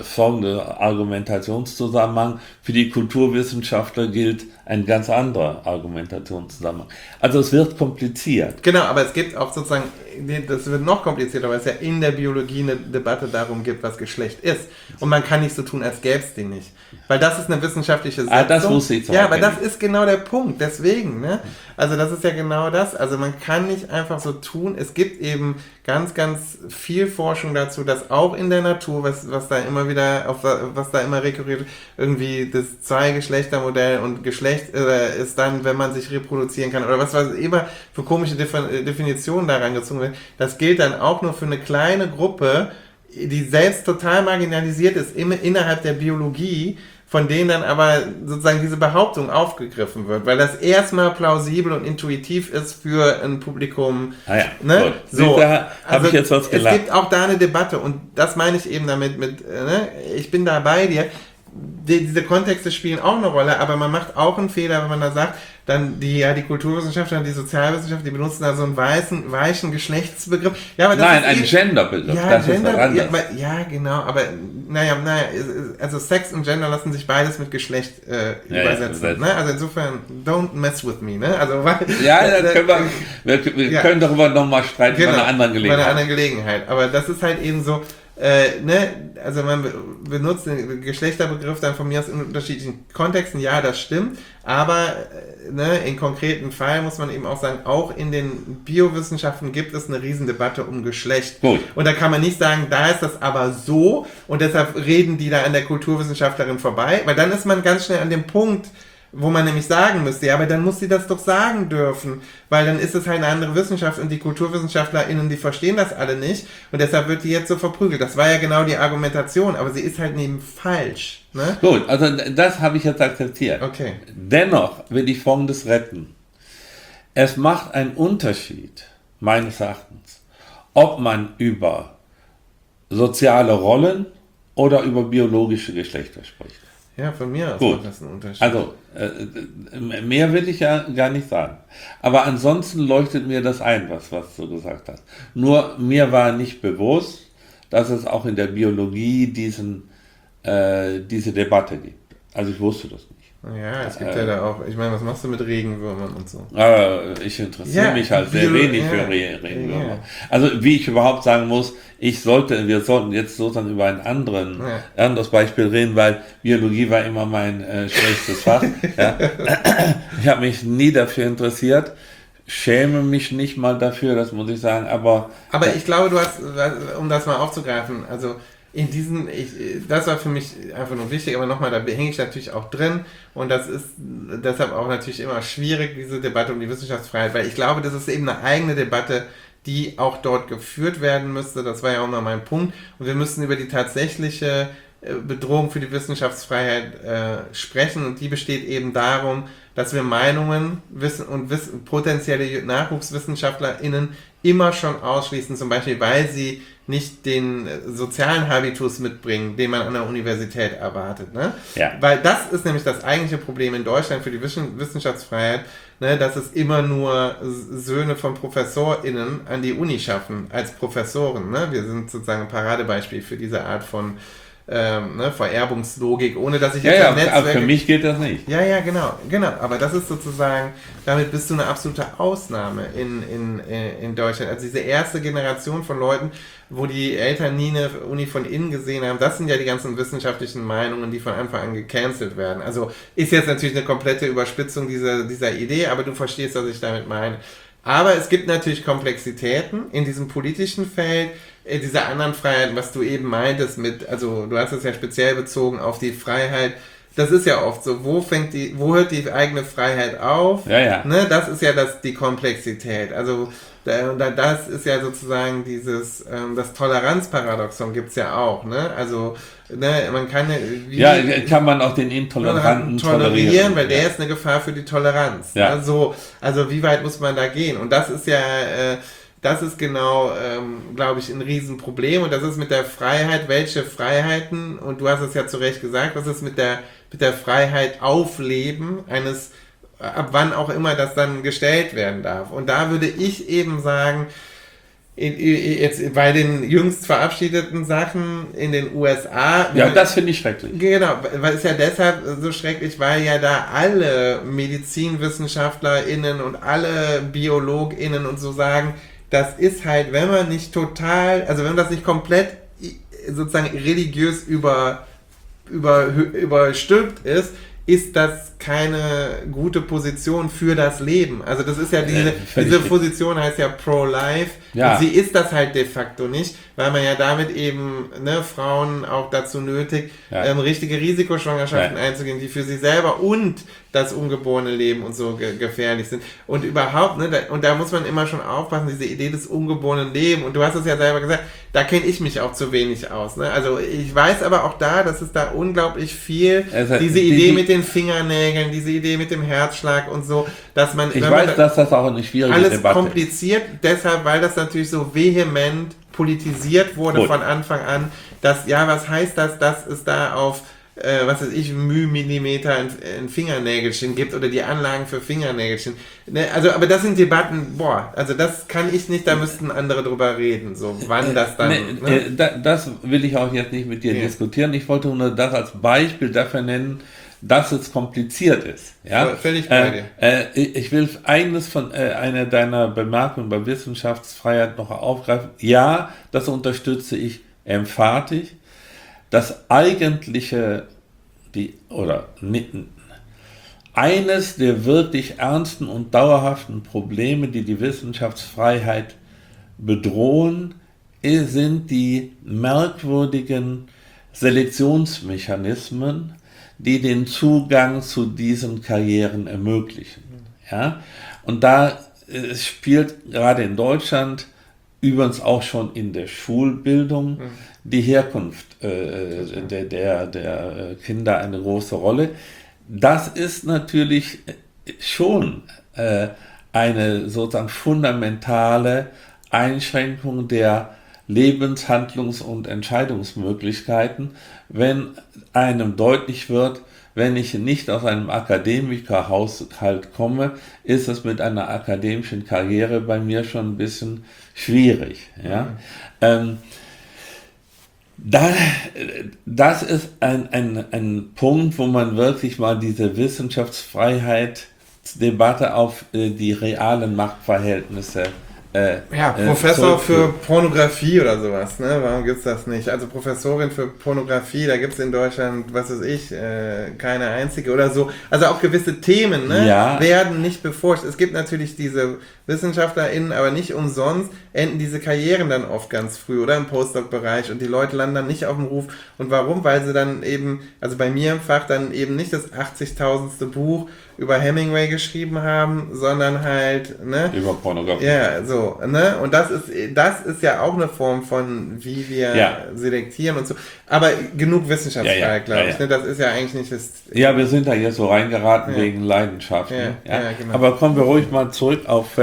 Argumentationszusammenhang, für die Kulturwissenschaftler gilt ein ganz anderer Argumentationszusammenhang. Also es wird kompliziert. Genau, aber es gibt auch sozusagen, das wird noch komplizierter, weil es ja in der Biologie eine Debatte darum gibt, was Geschlecht ist. Und man kann nicht so tun, als gäbe es die nicht. Weil das ist eine wissenschaftliche Setzung. Das wusste ich Ja, aber das ist genau der Punkt. Deswegen, ne? Also das ist ja genau das. Also man kann nicht einfach so tun. Es gibt eben ganz, ganz viel Forschung dazu, dass auch in der Natur, was da immer wieder, was da immer rekurriert, irgendwie das Zwei-Geschlechter-Modell und Geschlecht ist dann, wenn man sich reproduzieren kann oder was immer für komische Definitionen da rangezogen werden. Das gilt dann auch nur für eine kleine Gruppe, die selbst total marginalisiert ist innerhalb der Biologie, von denen dann aber sozusagen diese Behauptung aufgegriffen wird, weil das erstmal plausibel und intuitiv ist für ein Publikum. Ne? So, da habe ich jetzt was gelernt. Es gibt auch da eine Debatte und das meine ich eben damit, ich bin da bei dir. Diese Kontexte spielen auch eine Rolle, aber man macht auch einen Fehler, wenn man da sagt, dann die Kulturwissenschaftler und die Sozialwissenschaftler, die benutzen da so einen weichen Geschlechtsbegriff. Ja, aber das Nein, ein Genderbegriff, das ist was anderes. Ja, genau, aber also Sex und Gender lassen sich beides mit Geschlecht übersetzen. Ne? Also insofern, don't mess with me. Ne? Also, wir können darüber nochmal streiten, bei einer anderen Gelegenheit. Aber das ist halt eben so, also man benutzt den Geschlechterbegriff dann von mir aus in unterschiedlichen Kontexten, ja, das stimmt, aber in konkreten Fall muss man eben auch sagen, auch in den Biowissenschaften gibt es eine Riesendebatte um Geschlecht. Gut. Und da kann man nicht sagen, da ist das aber so und deshalb reden die da an der Kulturwissenschaftlerin vorbei, weil dann ist man ganz schnell an dem Punkt, wo man nämlich sagen müsste, ja, aber dann muss sie das doch sagen dürfen, weil dann ist es halt eine andere Wissenschaft und die KulturwissenschaftlerInnen, die verstehen das alle nicht und deshalb wird die jetzt so verprügelt. Das war ja genau die Argumentation, aber sie ist halt neben falsch. Ne? Gut, also das habe ich jetzt akzeptiert. Okay. Dennoch will ich Folgendes retten. Es macht einen Unterschied, meines Erachtens, ob man über soziale Rollen oder über biologische Geschlechter spricht. Ja, von mir aus macht das einen Unterschied. Also, mehr will ich ja gar nicht sagen. Aber ansonsten leuchtet mir das ein, was du gesagt hast. Nur mir war nicht bewusst, dass es auch in der Biologie diese Debatte gibt. Also ich wusste das nicht. Ja, es gibt ja da auch, ich meine, was machst du mit Regenwürmern und so? Ich interessiere mich halt sehr wenig für Regenwürmer. Ja. Also wie ich überhaupt sagen muss, wir sollten jetzt sozusagen über ein anderes Beispiel reden, weil Biologie war immer mein schwächstes Fach. Ja. Ich habe mich nie dafür interessiert, schäme mich nicht mal dafür, das muss ich sagen, aber ich glaube, du hast, um das mal aufzugreifen, also das war für mich einfach nur wichtig, aber nochmal, da hänge ich natürlich auch drin und das ist deshalb auch natürlich immer schwierig, diese Debatte um die Wissenschaftsfreiheit, weil ich glaube, das ist eben eine eigene Debatte, die auch dort geführt werden müsste. Das war ja auch noch mein Punkt. Und wir müssen über die tatsächliche Bedrohung für die Wissenschaftsfreiheit sprechen und die besteht eben darum, dass wir Meinungen und potenzielle NachwuchswissenschaftlerInnen immer schon ausschließen, zum Beispiel, weil sie nicht den sozialen Habitus mitbringen, den man an der Universität erwartet. Ne? Ja. Weil das ist nämlich das eigentliche Problem in Deutschland für die Wissenschaftsfreiheit, ne, dass es immer nur Söhne von ProfessorInnen an die Uni schaffen, als Professoren. Ne? Wir sind sozusagen ein Paradebeispiel für diese Art von Vererbungslogik, ohne dass ich jetzt aber für mich gilt das nicht. Ja, genau. Aber das ist sozusagen, damit bist du eine absolute Ausnahme in Deutschland. Also diese erste Generation von Leuten, wo die Eltern nie eine Uni von innen gesehen haben, das sind ja die ganzen wissenschaftlichen Meinungen, die von Anfang an gecancelt werden. Also ist jetzt natürlich eine komplette Überspitzung dieser Idee, aber du verstehst, was ich damit meine. Aber es gibt natürlich Komplexitäten in diesem politischen Feld, diese anderen Freiheiten, was du eben meintest also du hast es ja speziell bezogen auf die Freiheit, das ist ja oft so, wo hört die eigene Freiheit auf? Ja. Ne, das ist ja die Komplexität. Also das ist ja sozusagen das Toleranzparadoxon gibt's ja auch, ne? Also, ne, man kann kann man auch den Intoleranten tolerieren, weil der ist eine Gefahr für die Toleranz. Ja. Also wie weit muss man da gehen? Und das ist ja, das ist genau, glaube ich, ein Riesenproblem. Und das ist mit der Freiheit, welche Freiheiten, und du hast es ja zu Recht gesagt, was ist mit der Freiheit Aufleben eines, ab wann auch immer das dann gestellt werden darf. Und da würde ich eben sagen, jetzt bei den jüngst verabschiedeten Sachen in den USA. Ja, das finde ich schrecklich. Genau, weil es ja deshalb so schrecklich, weil ja da alle MedizinwissenschaftlerInnen und alle BiologInnen und so sagen, das ist halt, wenn man das nicht komplett sozusagen religiös überstülpt ist das keine gute Position für das Leben. Also das ist ja diese Position heißt ja pro-life. Ja. Und sie ist das halt de facto nicht, weil man ja damit eben Frauen auch dazu nötigt, richtige Risikoschwangerschaften einzugehen, die für sie selber und das ungeborene Leben und so gefährlich sind. Und überhaupt, und da muss man immer schon aufpassen, diese Idee des ungeborenen Lebens, und du hast es ja selber gesagt, da kenne ich mich auch zu wenig aus. Ne? Also ich weiß aber auch dass es da unglaublich viel, diese Idee mit den Fingernägeln, diese Idee mit dem Herzschlag und so, dass man... dass das auch eine schwierige Debatte ist. Debatte Alles kompliziert, deshalb, weil das natürlich so vehement politisiert wurde von Anfang an, dass, was heißt das, dass es da auf Millimeter ein Fingernägelchen gibt oder die Anlagen für Fingernägelchen. Ne, also, aber das sind Debatten, also das kann ich nicht, da müssten andere drüber reden, so wann das dann... Das will ich auch jetzt nicht mit dir diskutieren. Ich wollte nur das als Beispiel dafür nennen, dass es kompliziert ist. Ja? Völlig bei dir. Ich will eines von einer deiner Bemerkungen bei Wissenschaftsfreiheit noch aufgreifen. Ja, das unterstütze ich emphatisch. Das eigentliche, eines der wirklich ernsten und dauerhaften Probleme, die die Wissenschaftsfreiheit bedrohen, sind die merkwürdigen Selektionsmechanismen, die den Zugang zu diesen Karrieren ermöglichen. Ja? Und da spielt gerade in Deutschland, übrigens auch schon in der Schulbildung, die Herkunft der Kinder eine große Rolle. Das ist natürlich schon eine sozusagen fundamentale Einschränkung der Lebens-, Handlungs- und Entscheidungsmöglichkeiten, wenn einem deutlich wird, wenn ich nicht aus einem Akademikerhaushalt komme, ist es mit einer akademischen Karriere bei mir schon ein bisschen schwierig. Ja? Das ist ein Punkt, wo man wirklich mal diese Wissenschaftsfreiheitsdebatte auf die realen Machtverhältnisse Professor für Pornografie oder sowas, ne? Warum gibt's das nicht? Also Professorin für Pornografie, da gibt's in Deutschland, was weiß ich, keine einzige oder so. Also auch gewisse Themen, ne? Werden nicht beforscht. Es gibt natürlich diese WissenschaftlerInnen, aber nicht umsonst enden diese Karrieren dann oft ganz früh oder im Postdoc-Bereich und die Leute landen dann nicht auf dem Ruf. Und warum? Weil sie dann eben, also bei mir im Fach dann eben nicht das 80.000. Buch über Hemingway geschrieben haben, sondern halt, ne? Über Pornografie. Ja, so, ne? Und das ist ja auch eine Form von, wie wir selektieren und so. Aber genug Wissenschaftsfrei, glaube ich. Ne? Das ist ja eigentlich nicht das... Ja, wir sind da jetzt so reingeraten wegen Leidenschaft. Ne? Genau. Aber kommen wir ruhig mal zurück auf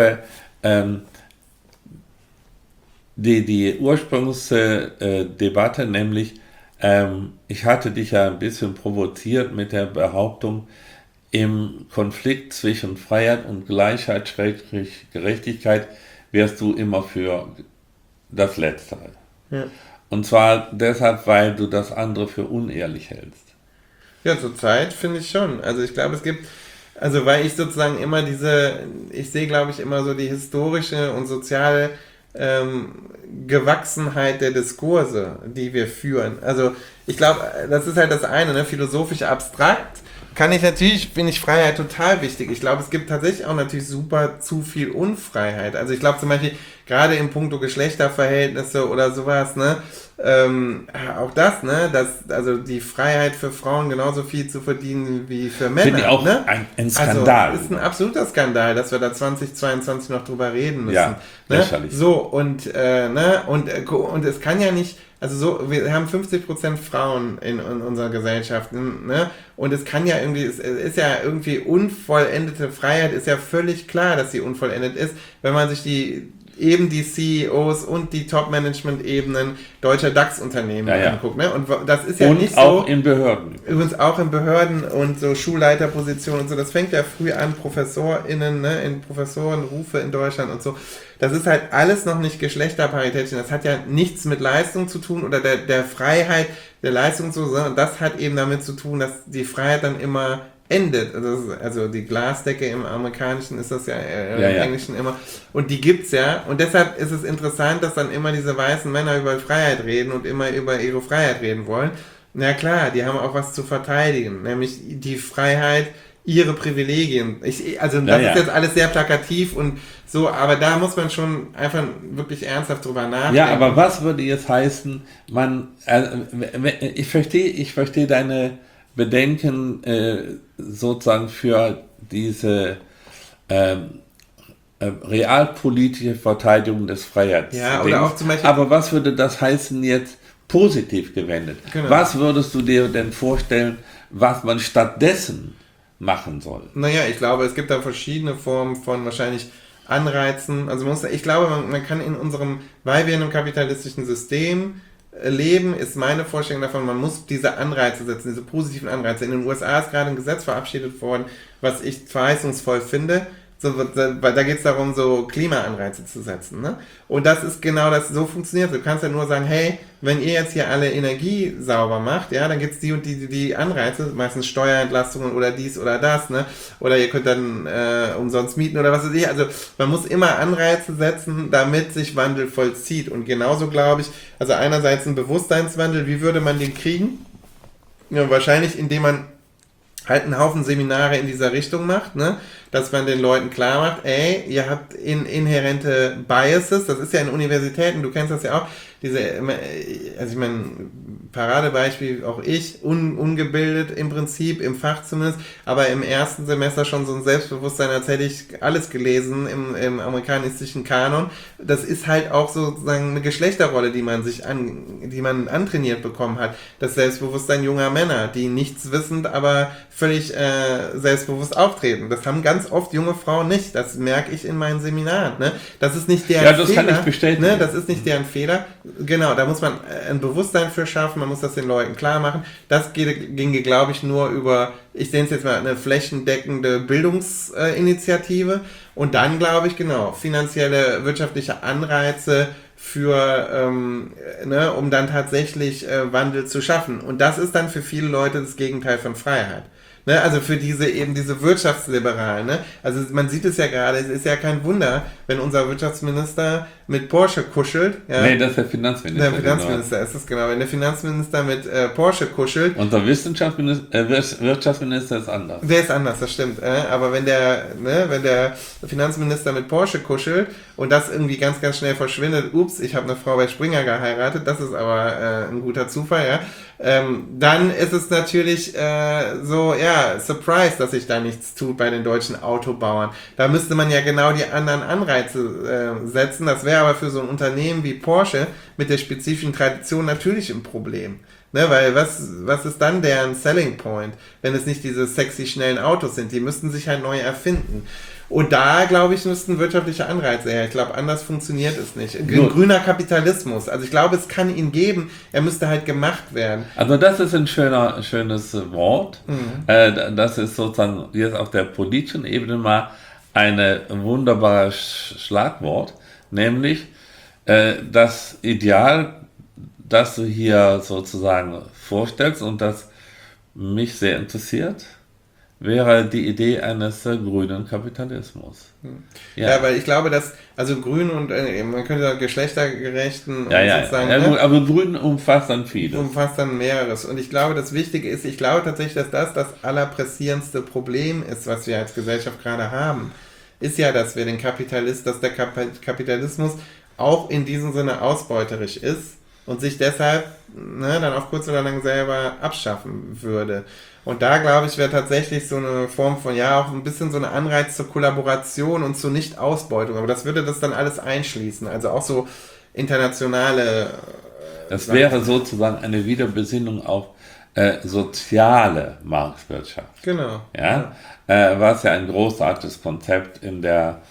die Ursprungsdebatte, nämlich ich hatte dich ja ein bisschen provoziert mit der Behauptung, im Konflikt zwischen Freiheit und Gleichheit, Gerechtigkeit, wärst du immer für das Letztere. Ja. Und zwar deshalb, weil du das andere für unehrlich hältst. Ja, zurzeit finde ich schon. Also ich glaube, es gibt, also weil ich sozusagen immer ich sehe, glaube ich, immer so die historische und soziale Gewachsenheit der Diskurse, die wir führen. Also ich glaube, das ist halt das eine, ne? Philosophisch abstrakt. Finde ich Freiheit total wichtig. Ich glaube, es gibt tatsächlich auch natürlich super zu viel Unfreiheit. Also ich glaube zum Beispiel, gerade in puncto Geschlechterverhältnisse oder sowas, ne, auch das, ne, also die Freiheit für Frauen genauso viel zu verdienen wie für Männer. Finde ich auch, ne? ein Skandal. Also, ist ein absoluter Skandal, dass wir da 2022 noch drüber reden müssen. Ja, ne? Lächerlich. So, und es kann ja nicht, also so, wir haben 50% Frauen in unserer Gesellschaft, ne? Und es kann ja irgendwie, es ist ja irgendwie unvollendete Freiheit, ist ja völlig klar, dass sie unvollendet ist, wenn man sich die CEOs und die Top-Management-Ebenen deutscher DAX-Unternehmen anguckt. Ne? Und das ist ja und nicht so. Und auch in Behörden. Übrigens auch in Behörden und so Schulleiterpositionen und so. Das fängt ja früh an, ProfessorInnen, ne, in Professorenrufe in Deutschland und so. Das ist halt alles noch nicht geschlechterparitätisch. Das hat ja nichts mit Leistung zu tun oder der Freiheit der Leistung zu, sondern das hat eben damit zu tun, dass die Freiheit dann immer endet. Also die Glasdecke im Amerikanischen ist das ja, im Englischen immer. Und die gibt's ja. Und deshalb ist es interessant, dass dann immer diese weißen Männer über Freiheit reden und immer über ihre Freiheit reden wollen. Na klar, die haben auch was zu verteidigen, nämlich die Freiheit, ihre Privilegien. Das ist jetzt alles sehr plakativ und so, aber da muss man schon einfach wirklich ernsthaft drüber nachdenken. Ja, aber was würde jetzt heißen, ich verstehe deine Bedenken sozusagen für diese realpolitische Verteidigung des Freiheitsdings. Ja, oder auch zum Beispiel. Aber was würde das heißen jetzt positiv gewendet? Genau. Was würdest du dir denn vorstellen, was man stattdessen machen soll? Naja, ich glaube, es gibt da verschiedene Formen von wahrscheinlich Anreizen. Also ich glaube, man kann in unserem, weil wir in einem kapitalistischen System leben, ist meine Vorstellung davon, man muss diese Anreize setzen, diese positiven Anreize. In den USA ist gerade ein Gesetz verabschiedet worden, was ich verheißungsvoll finde. So, da geht es darum, so Klimaanreize zu setzen. Ne? Und das ist genau das, so funktioniert. Du kannst ja nur sagen, hey, wenn ihr jetzt hier alle Energie sauber macht, ja, dann gibt es die und die Anreize, meistens Steuerentlastungen oder dies oder das, ne? Oder ihr könnt dann umsonst mieten oder was weiß ich. Also man muss immer Anreize setzen, damit sich Wandel vollzieht. Und genauso glaube ich, also einerseits ein Bewusstseinswandel, wie würde man den kriegen? Ja, wahrscheinlich, indem man halt einen Haufen Seminare in dieser Richtung macht, ne? Dass man den Leuten klar macht, ey, ihr habt inhärente Biases, das ist ja in Universitäten, du kennst das ja auch, also ich meine, Paradebeispiel, auch ich, ungebildet im Prinzip, im Fach zumindest, aber im ersten Semester schon so ein Selbstbewusstsein, als hätte ich alles gelesen im amerikanischen Kanon. Das ist halt auch sozusagen eine Geschlechterrolle, die man antrainiert bekommen hat. Das Selbstbewusstsein junger Männer, die nichts wissend, aber völlig selbstbewusst auftreten. Das haben ganz oft junge Frauen nicht. Das merke ich in meinen Seminaren. Ne? Das ist nicht deren Fehler. Ja, das kann ich bestätigen. Ne? Das ist nicht deren Fehler. Genau, da muss man ein Bewusstsein für schaffen, man muss das den Leuten klar machen. Das ginge, glaube ich, nur über, ich sehe es jetzt mal, eine flächendeckende Bildungsinitiative und dann, glaube ich, genau, finanzielle, wirtschaftliche Anreize für, um dann tatsächlich Wandel zu schaffen. Und das ist dann für viele Leute das Gegenteil von Freiheit. Ne? Also für diese Wirtschaftsliberalen. Ne? Also man sieht es ja gerade, es ist ja kein Wunder, wenn unser Wirtschaftsminister mit Porsche kuschelt. Ja? Nee, das ist der Finanzminister. Der Finanzminister ist es, genau. Wenn der Finanzminister mit Porsche kuschelt. Unser Wirtschaftsminister ist anders. Der ist anders, das stimmt. Aber wenn der Finanzminister mit Porsche kuschelt und das irgendwie ganz, ganz schnell verschwindet, ups, ich habe eine Frau bei Springer geheiratet, das ist aber ein guter Zufall, ja. Dann ist es natürlich Surprise, dass sich da nichts tut bei den deutschen Autobauern. Da müsste man ja genau die anderen Anreize setzen. Das wäre aber für so ein Unternehmen wie Porsche mit der spezifischen Tradition natürlich ein Problem. Ne, weil was ist dann deren Selling Point, wenn es nicht diese sexy, schnellen Autos sind? Die müssten sich halt neu erfinden. Und da, glaube ich, müssten wirtschaftliche Anreize her. Ich glaube, anders funktioniert es nicht. Grüner Kapitalismus. Also ich glaube, es kann ihn geben. Er müsste halt gemacht werden. Also das ist ein schönes Wort. Das ist sozusagen jetzt auf der politischen Ebene mal ein wunderbares Schlagwort. Nämlich das Ideal, das du hier sozusagen vorstellst und das mich sehr interessiert, wäre die Idee eines grünen Kapitalismus. Ja, weil ich glaube, dass, also grün und, man könnte sagen, geschlechtergerechten gut, aber grün umfasst dann vieles. Umfasst dann mehreres. Und ich glaube, das Wichtige ist, ich glaube tatsächlich, dass das allerpressierendste Problem ist, was wir als Gesellschaft gerade haben, ist ja, dass der Kapitalismus auch in diesem Sinne ausbeuterisch ist und sich deshalb dann auf kurz oder lang selber abschaffen würde. Und da, glaube ich, wäre tatsächlich so eine Form von, auch ein bisschen so eine Anreiz zur Kollaboration und zur Nicht-Ausbeutung. Aber das würde das dann alles einschließen. Also auch so internationale... Das wäre sozusagen eine Wiederbesinnung auf soziale Marktwirtschaft. Genau. Ja? Was ja ein großartiges Konzept in der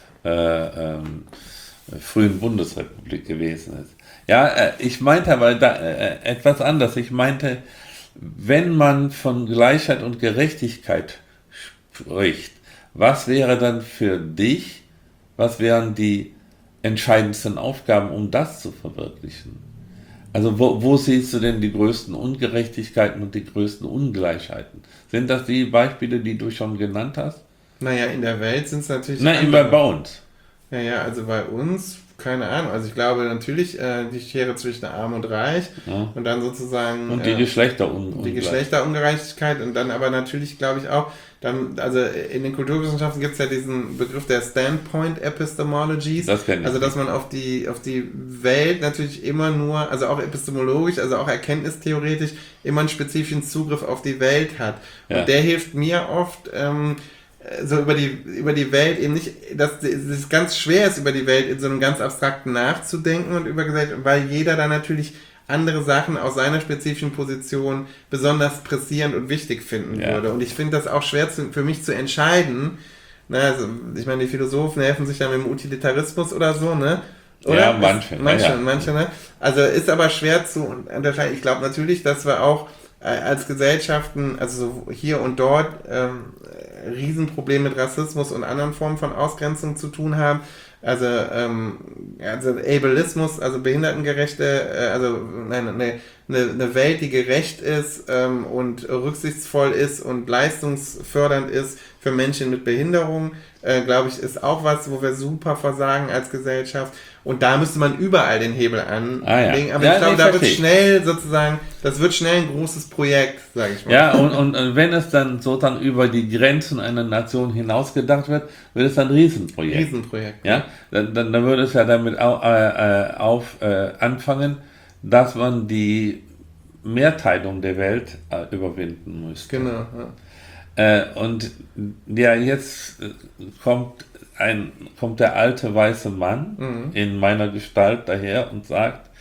frühen Bundesrepublik gewesen ist. Ja, ich meinte aber etwas anders. Ich meinte, wenn man von Gleichheit und Gerechtigkeit spricht, was wäre dann für dich, was wären die entscheidendsten Aufgaben, um das zu verwirklichen? Also wo siehst du denn die größten Ungerechtigkeiten und die größten Ungleichheiten? Sind das die Beispiele, die du schon genannt hast? Naja, in der Welt sind es natürlich... Immer bei uns. Ja, also bei uns, keine Ahnung. Also ich glaube natürlich die Schere zwischen Arm und Reich und dann sozusagen... Und die Geschlechterungerechtigkeit und dann aber natürlich, glaube ich, auch, also in den Kulturwissenschaften gibt es ja diesen Begriff der Standpoint Epistemologies. Das kenn ich. Also dass man auf die Welt natürlich immer nur, also auch epistemologisch, also auch erkenntnistheoretisch, immer einen spezifischen Zugriff auf die Welt hat. Ja. Und der hilft mir oft... so über die Welt eben nicht, dass es ganz schwer ist, über die Welt in so einem ganz abstrakten nachzudenken und über Gesellschaft, weil jeder da natürlich andere Sachen aus seiner spezifischen Position besonders pressierend und wichtig finden würde. Und ich finde das auch schwer für mich zu entscheiden. Also, ich meine, die Philosophen helfen sich ja mit dem Utilitarismus oder so, ne? Oder? Ja, manche, ne? Also ist aber schwer zu unterscheiden. Ich glaube natürlich, dass wir auch als Gesellschaften, also so hier und dort, Riesenprobleme mit Rassismus und anderen Formen von Ausgrenzung zu tun haben. Also Ableismus, also behindertengerechte, eine Welt, die gerecht ist und rücksichtsvoll ist und leistungsfördernd ist für Menschen mit Behinderung, glaube ich, ist auch was, wo wir super versagen als Gesellschaft. Und da müsste man überall den Hebel anlegen. Aber ich glaube, da wird schnell sozusagen, das wird schnell ein großes Projekt, sage ich mal. Ja, und wenn es dann sozusagen über die Grenzen einer Nation hinausgedacht wird, wird es ein Riesenprojekt. Ja, dann würde es ja damit anfangen, dass man die Mehrteilung der Welt überwinden müsste. Genau. Und ja, jetzt kommt der alte weiße Mann in meiner Gestalt daher und sagt,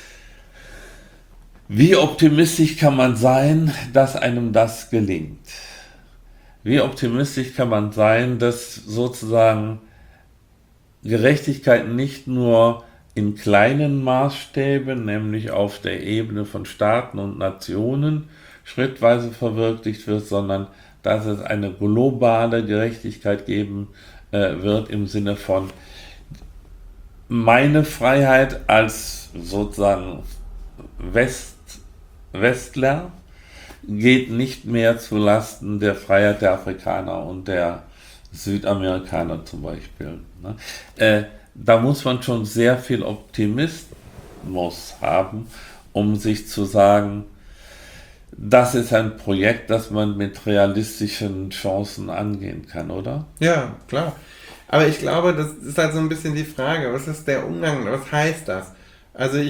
wie optimistisch kann man sein, dass einem das gelingt? Wie optimistisch kann man sein, dass sozusagen Gerechtigkeit nicht nur in kleinen Maßstäben, nämlich auf der Ebene von Staaten und Nationen, schrittweise verwirklicht wird, sondern dass es eine globale Gerechtigkeit geben wird im Sinne von meine Freiheit als sozusagen Westler geht nicht mehr zu Lasten der Freiheit der Afrikaner und der Südamerikaner zum Beispiel. Ne? Da muss man schon sehr viel Optimismus haben, um sich zu sagen, das ist ein Projekt, das man mit realistischen Chancen angehen kann, oder? Ja, klar. Aber ich glaube, das ist halt so ein bisschen die Frage, was ist der Umgang, was heißt das? Also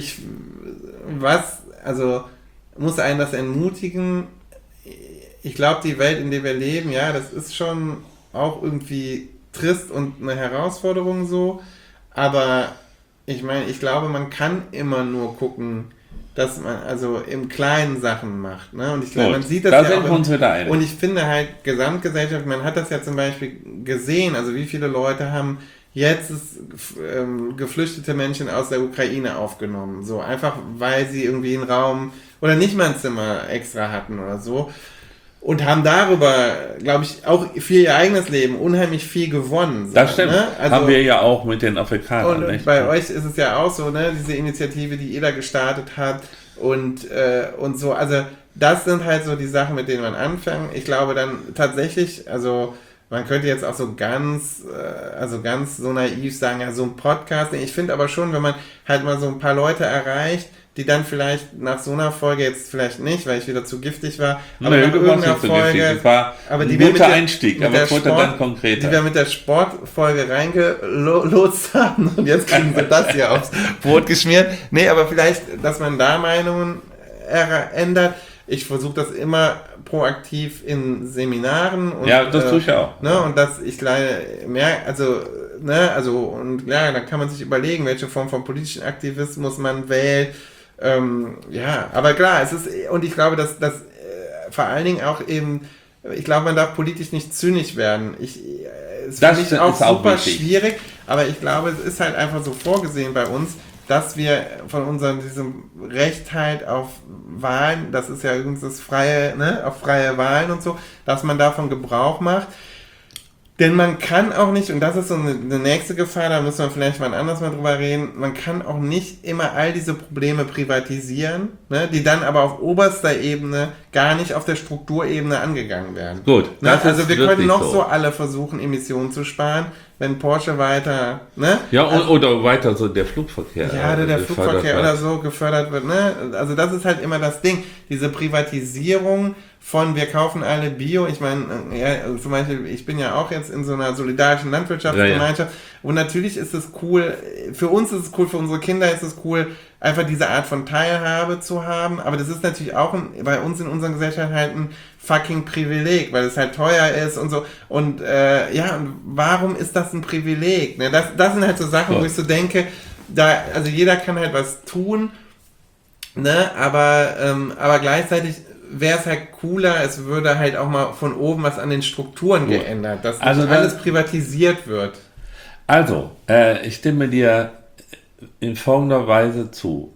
muss einen das entmutigen? Ich glaube, die Welt, in der wir leben, ja, das ist schon auch irgendwie trist und eine Herausforderung so, aber ich meine, ich glaube, man kann immer nur gucken, dass man also im Kleinen Sachen macht, ne? Und ich glaube, man sieht das da ja sind auch wir uns wieder einig. und ich finde halt Gesamtgesellschaft, man hat das ja zum Beispiel gesehen, also wie viele Leute haben jetzt geflüchtete Menschen aus der Ukraine aufgenommen, so einfach, weil sie irgendwie einen Raum oder nicht mal ein Zimmer extra hatten oder so. Und haben darüber, glaube ich, auch für ihr eigenes Leben unheimlich viel gewonnen. So, Das stimmt. ne? Also, haben wir ja auch mit den Afrikanern. und nicht? bei euch ist es ja auch so, ne, diese Initiative, die ihr da gestartet hat und so. Also das sind halt so die Sachen, mit denen man anfängt. Ich glaube dann tatsächlich, also man könnte jetzt auch so ganz so naiv sagen, ja, so ein Podcast. Ich finde aber schon, wenn man halt mal so ein paar Leute erreicht, die dann vielleicht nach so einer Folge, jetzt vielleicht nicht, weil ich wieder zu giftig war, aber nach irgendeiner Folge, das war aber ein die wir guter Einstieg, aber es wurde dann konkreter. Die wir mit der Sportfolge reingelotst haben und jetzt kriegen wir das hier aufs Brot geschmiert. Nee, aber vielleicht, dass man da Meinungen ändert. Ich versuche das immer proaktiv in Seminaren und ja, das tue ich auch. Ne, und dass ich mehr, und ja, dann kann man sich überlegen, welche Form von politischen Aktivismus man wählt. Ja, aber klar, es ist, und ich glaube, dass vor allen Dingen auch eben, ich glaube, man darf politisch nicht zynisch werden. Es finde ich auch super schwierig, aber ich glaube, es ist halt einfach so vorgesehen bei uns, dass wir von diesem Recht halt auf Wahlen, das ist ja übrigens das freie, ne, auf freie Wahlen und so, dass man davon Gebrauch macht. Denn man kann auch nicht, und das ist so eine nächste Gefahr, da müssen wir vielleicht mal anders mal drüber reden, man kann auch nicht immer all diese Probleme privatisieren, ne, die dann aber auf oberster Ebene gar nicht auf der Strukturebene angegangen werden. Gut, ne? Also wir können noch so alle versuchen, Emissionen zu sparen, wenn Porsche weiter, ne? Ja, oder weiter so der Flugverkehr. Ja, der Flugverkehr oder so gefördert wird, ne? Also das ist halt immer das Ding, diese Privatisierung von wir kaufen alle Bio, ich meine, ja, zum Beispiel, ich bin ja auch jetzt in so einer solidarischen Landwirtschaftsgemeinschaft und natürlich ist es cool, für uns ist es cool, für unsere Kinder ist es cool, einfach diese Art von Teilhabe zu haben, aber das ist natürlich auch bei uns in unserer Gesellschaft halt ein fucking Privileg, weil es halt teuer ist und so und und warum ist das ein Privileg? Ne? Das sind halt so Sachen, wo ich so denke, also jeder kann halt was tun, ne? Aber gleichzeitig wäre es halt cooler, es würde halt auch mal von oben was an den Strukturen geändert, dass also alles privatisiert wird. Also, ich stimme dir in folgender Weise zu.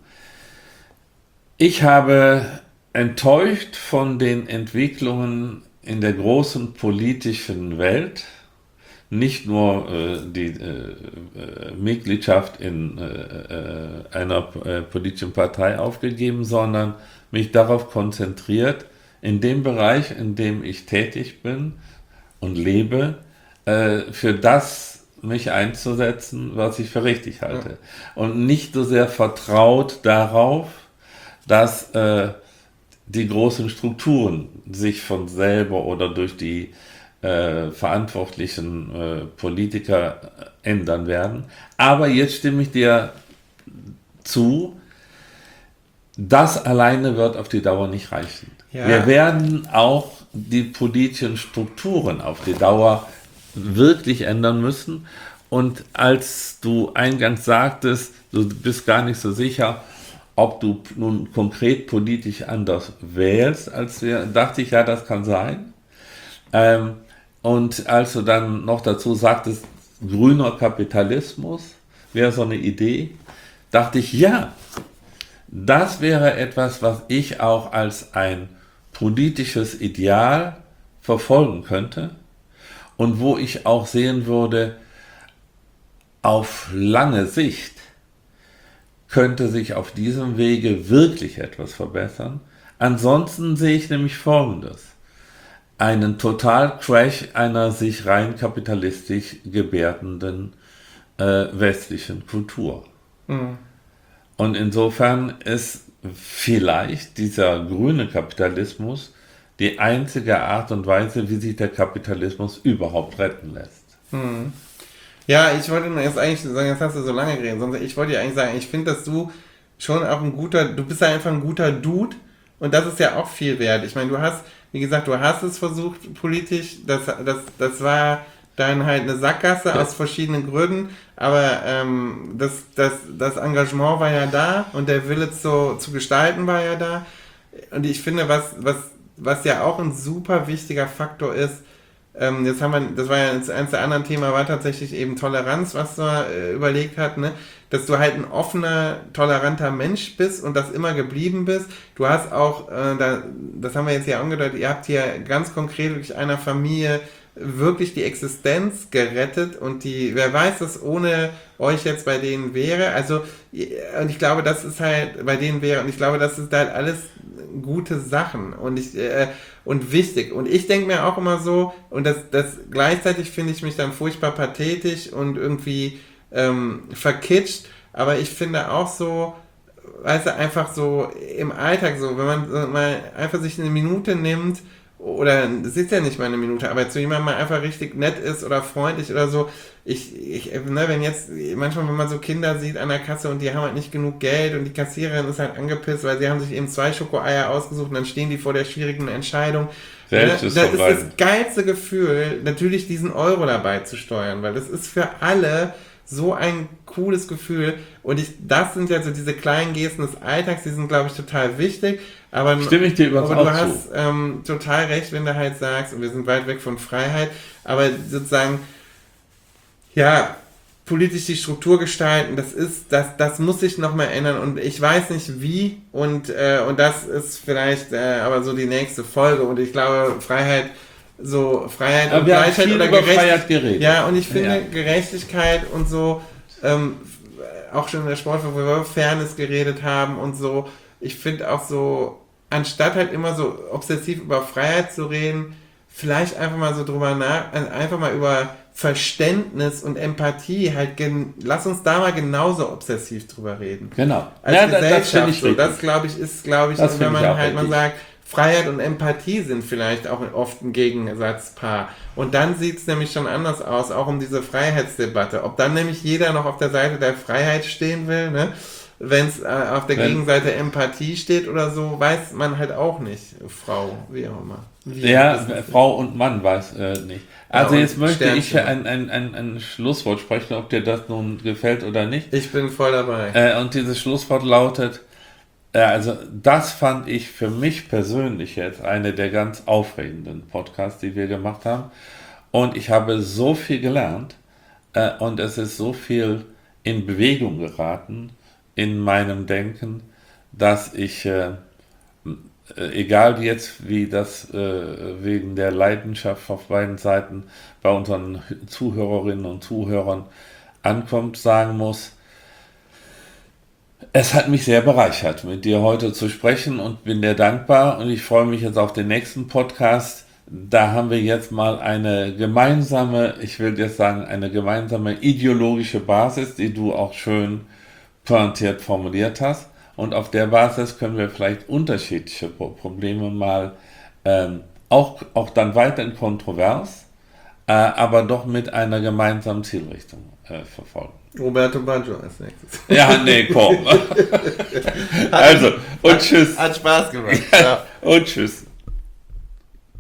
Ich habe enttäuscht von den Entwicklungen in der großen politischen Welt, nicht nur die Mitgliedschaft in einer politischen Partei aufgegeben, sondern mich darauf konzentriert, in dem Bereich, in dem ich tätig bin und lebe, für das mich einzusetzen, was ich für richtig halte. Ja. Und nicht so sehr vertraut darauf, dass die großen Strukturen sich von selber oder durch die verantwortlichen Politiker ändern werden. Aber jetzt stimme ich dir zu, das alleine wird auf die Dauer nicht reichen. Ja. Wir werden auch die politischen Strukturen auf die Dauer wirklich ändern müssen. Und als du eingangs sagtest, du bist gar nicht so sicher, ob du nun konkret politisch anders wählst als wir, dachte ich, ja, das kann sein. Und als du dann noch dazu sagtest, grüner Kapitalismus wäre so eine Idee, dachte ich, ja, das wäre etwas, was ich auch als ein politisches Ideal verfolgen könnte und wo ich auch sehen würde, auf lange Sicht könnte sich auf diesem Wege wirklich etwas verbessern, Ansonsten sehe ich nämlich Folgendes. Einen Total-Crash einer sich rein kapitalistisch gebärdenden westlichen Kultur. Und insofern ist vielleicht dieser grüne Kapitalismus die einzige Art und Weise, wie sich der Kapitalismus überhaupt retten lässt. Ja, ich wollte nur jetzt eigentlich sagen, jetzt hast du so lange geredet, sonst ich wollte dir eigentlich sagen, ich finde, dass du schon auch du bist ja einfach ein guter Dude und das ist ja auch viel wert. Ich meine, du hast, wie gesagt, du hast es versucht politisch, das war dann halt eine Sackgasse aus verschiedenen Gründen, aber das Engagement war ja da und der Wille zu gestalten war ja da. Und ich finde, was ja auch ein super wichtiger Faktor ist, jetzt haben wir, das war ja eins der anderen Themen, war tatsächlich eben Toleranz, was du überlegt hast, ne? Dass du halt ein offener, toleranter Mensch bist und das immer geblieben bist. Du hast auch, das haben wir jetzt hier angedeutet, ihr habt hier ganz konkret wirklich einer Familie wirklich die Existenz gerettet und wer weiß, was ohne euch jetzt bei denen wäre. Also, und ich glaube, das ist halt bei denen wäre, und ich glaube, das ist halt alles gute Sachen und wichtig. Und ich denke mir auch immer so, und das gleichzeitig finde ich mich dann furchtbar pathetisch und irgendwie verkitscht, aber ich finde auch so, weißt du, einfach so im Alltag so, wenn man mal einfach sich eine Minute nimmt, oder es ist ja nicht mal eine Minute, aber zu jemandem mal einfach richtig nett ist oder freundlich oder so. Wenn jetzt, manchmal, wenn man so Kinder sieht an der Kasse und die haben halt nicht genug Geld und die Kassiererin ist halt angepisst, weil sie haben sich eben 2 Schokoeier ausgesucht und dann stehen die vor der schwierigen Entscheidung. Das ist das geilste Gefühl, natürlich diesen Euro dabei zu steuern, weil das ist für alle so ein cooles Gefühl und das sind ja so diese kleinen Gesten des Alltags, die sind, glaube ich, total wichtig, aber stimme ich dir übrigens auch du hast total recht, wenn du halt sagst, und wir sind weit weg von Freiheit, aber sozusagen, ja, politisch die Struktur gestalten, das muss sich nochmal ändern und ich weiß nicht wie und das ist vielleicht aber so die nächste Folge und ich glaube, Freiheit und Gleichheit oder Gerechtigkeit. Ja, und ich finde Gerechtigkeit und so, auch schon in der Sport, wo wir über Fairness geredet haben und so, ich finde auch so, anstatt halt immer so obsessiv über Freiheit zu reden, vielleicht einfach mal so einfach mal über Verständnis und Empathie halt, lass uns da mal genauso obsessiv drüber reden. Genau. Als Gesellschaft, das glaube ich, wenn man halt mal sagt, Freiheit und Empathie sind vielleicht auch oft ein Gegensatzpaar. Und dann sieht es nämlich schon anders aus, auch um diese Freiheitsdebatte. Ob dann nämlich jeder noch auf der Seite der Freiheit stehen will, ne? Wenn es auf der Gegenseite Empathie steht oder so, weiß man halt auch nicht, Frau, wie auch immer. Frau und Mann weiß nicht. Also jetzt möchte ich ein Schlusswort sprechen, ob dir das nun gefällt oder nicht. Ich bin voll dabei. Und dieses Schlusswort lautet, also das fand ich für mich persönlich jetzt eine der ganz aufregenden Podcasts, die wir gemacht haben. Und ich habe so viel gelernt und es ist so viel in Bewegung geraten in meinem Denken, dass ich, egal jetzt wie das wegen der Leidenschaft auf beiden Seiten bei unseren Zuhörerinnen und Zuhörern ankommt, sagen muss, es hat mich sehr bereichert, mit dir heute zu sprechen und bin dir dankbar und ich freue mich jetzt auf den nächsten Podcast. Da haben wir jetzt mal eine gemeinsame, ich will jetzt sagen, eine gemeinsame ideologische Basis, die du auch schön pointiert formuliert hast. Und auf der Basis können wir vielleicht unterschiedliche Probleme mal auch dann weiterhin kontrovers, aber doch mit einer gemeinsamen Zielrichtung verfolgen. Roberto Baggio als nächstes. Ja, nee, komm. Also, und tschüss. Hat Spaß gemacht. Ja, und tschüss.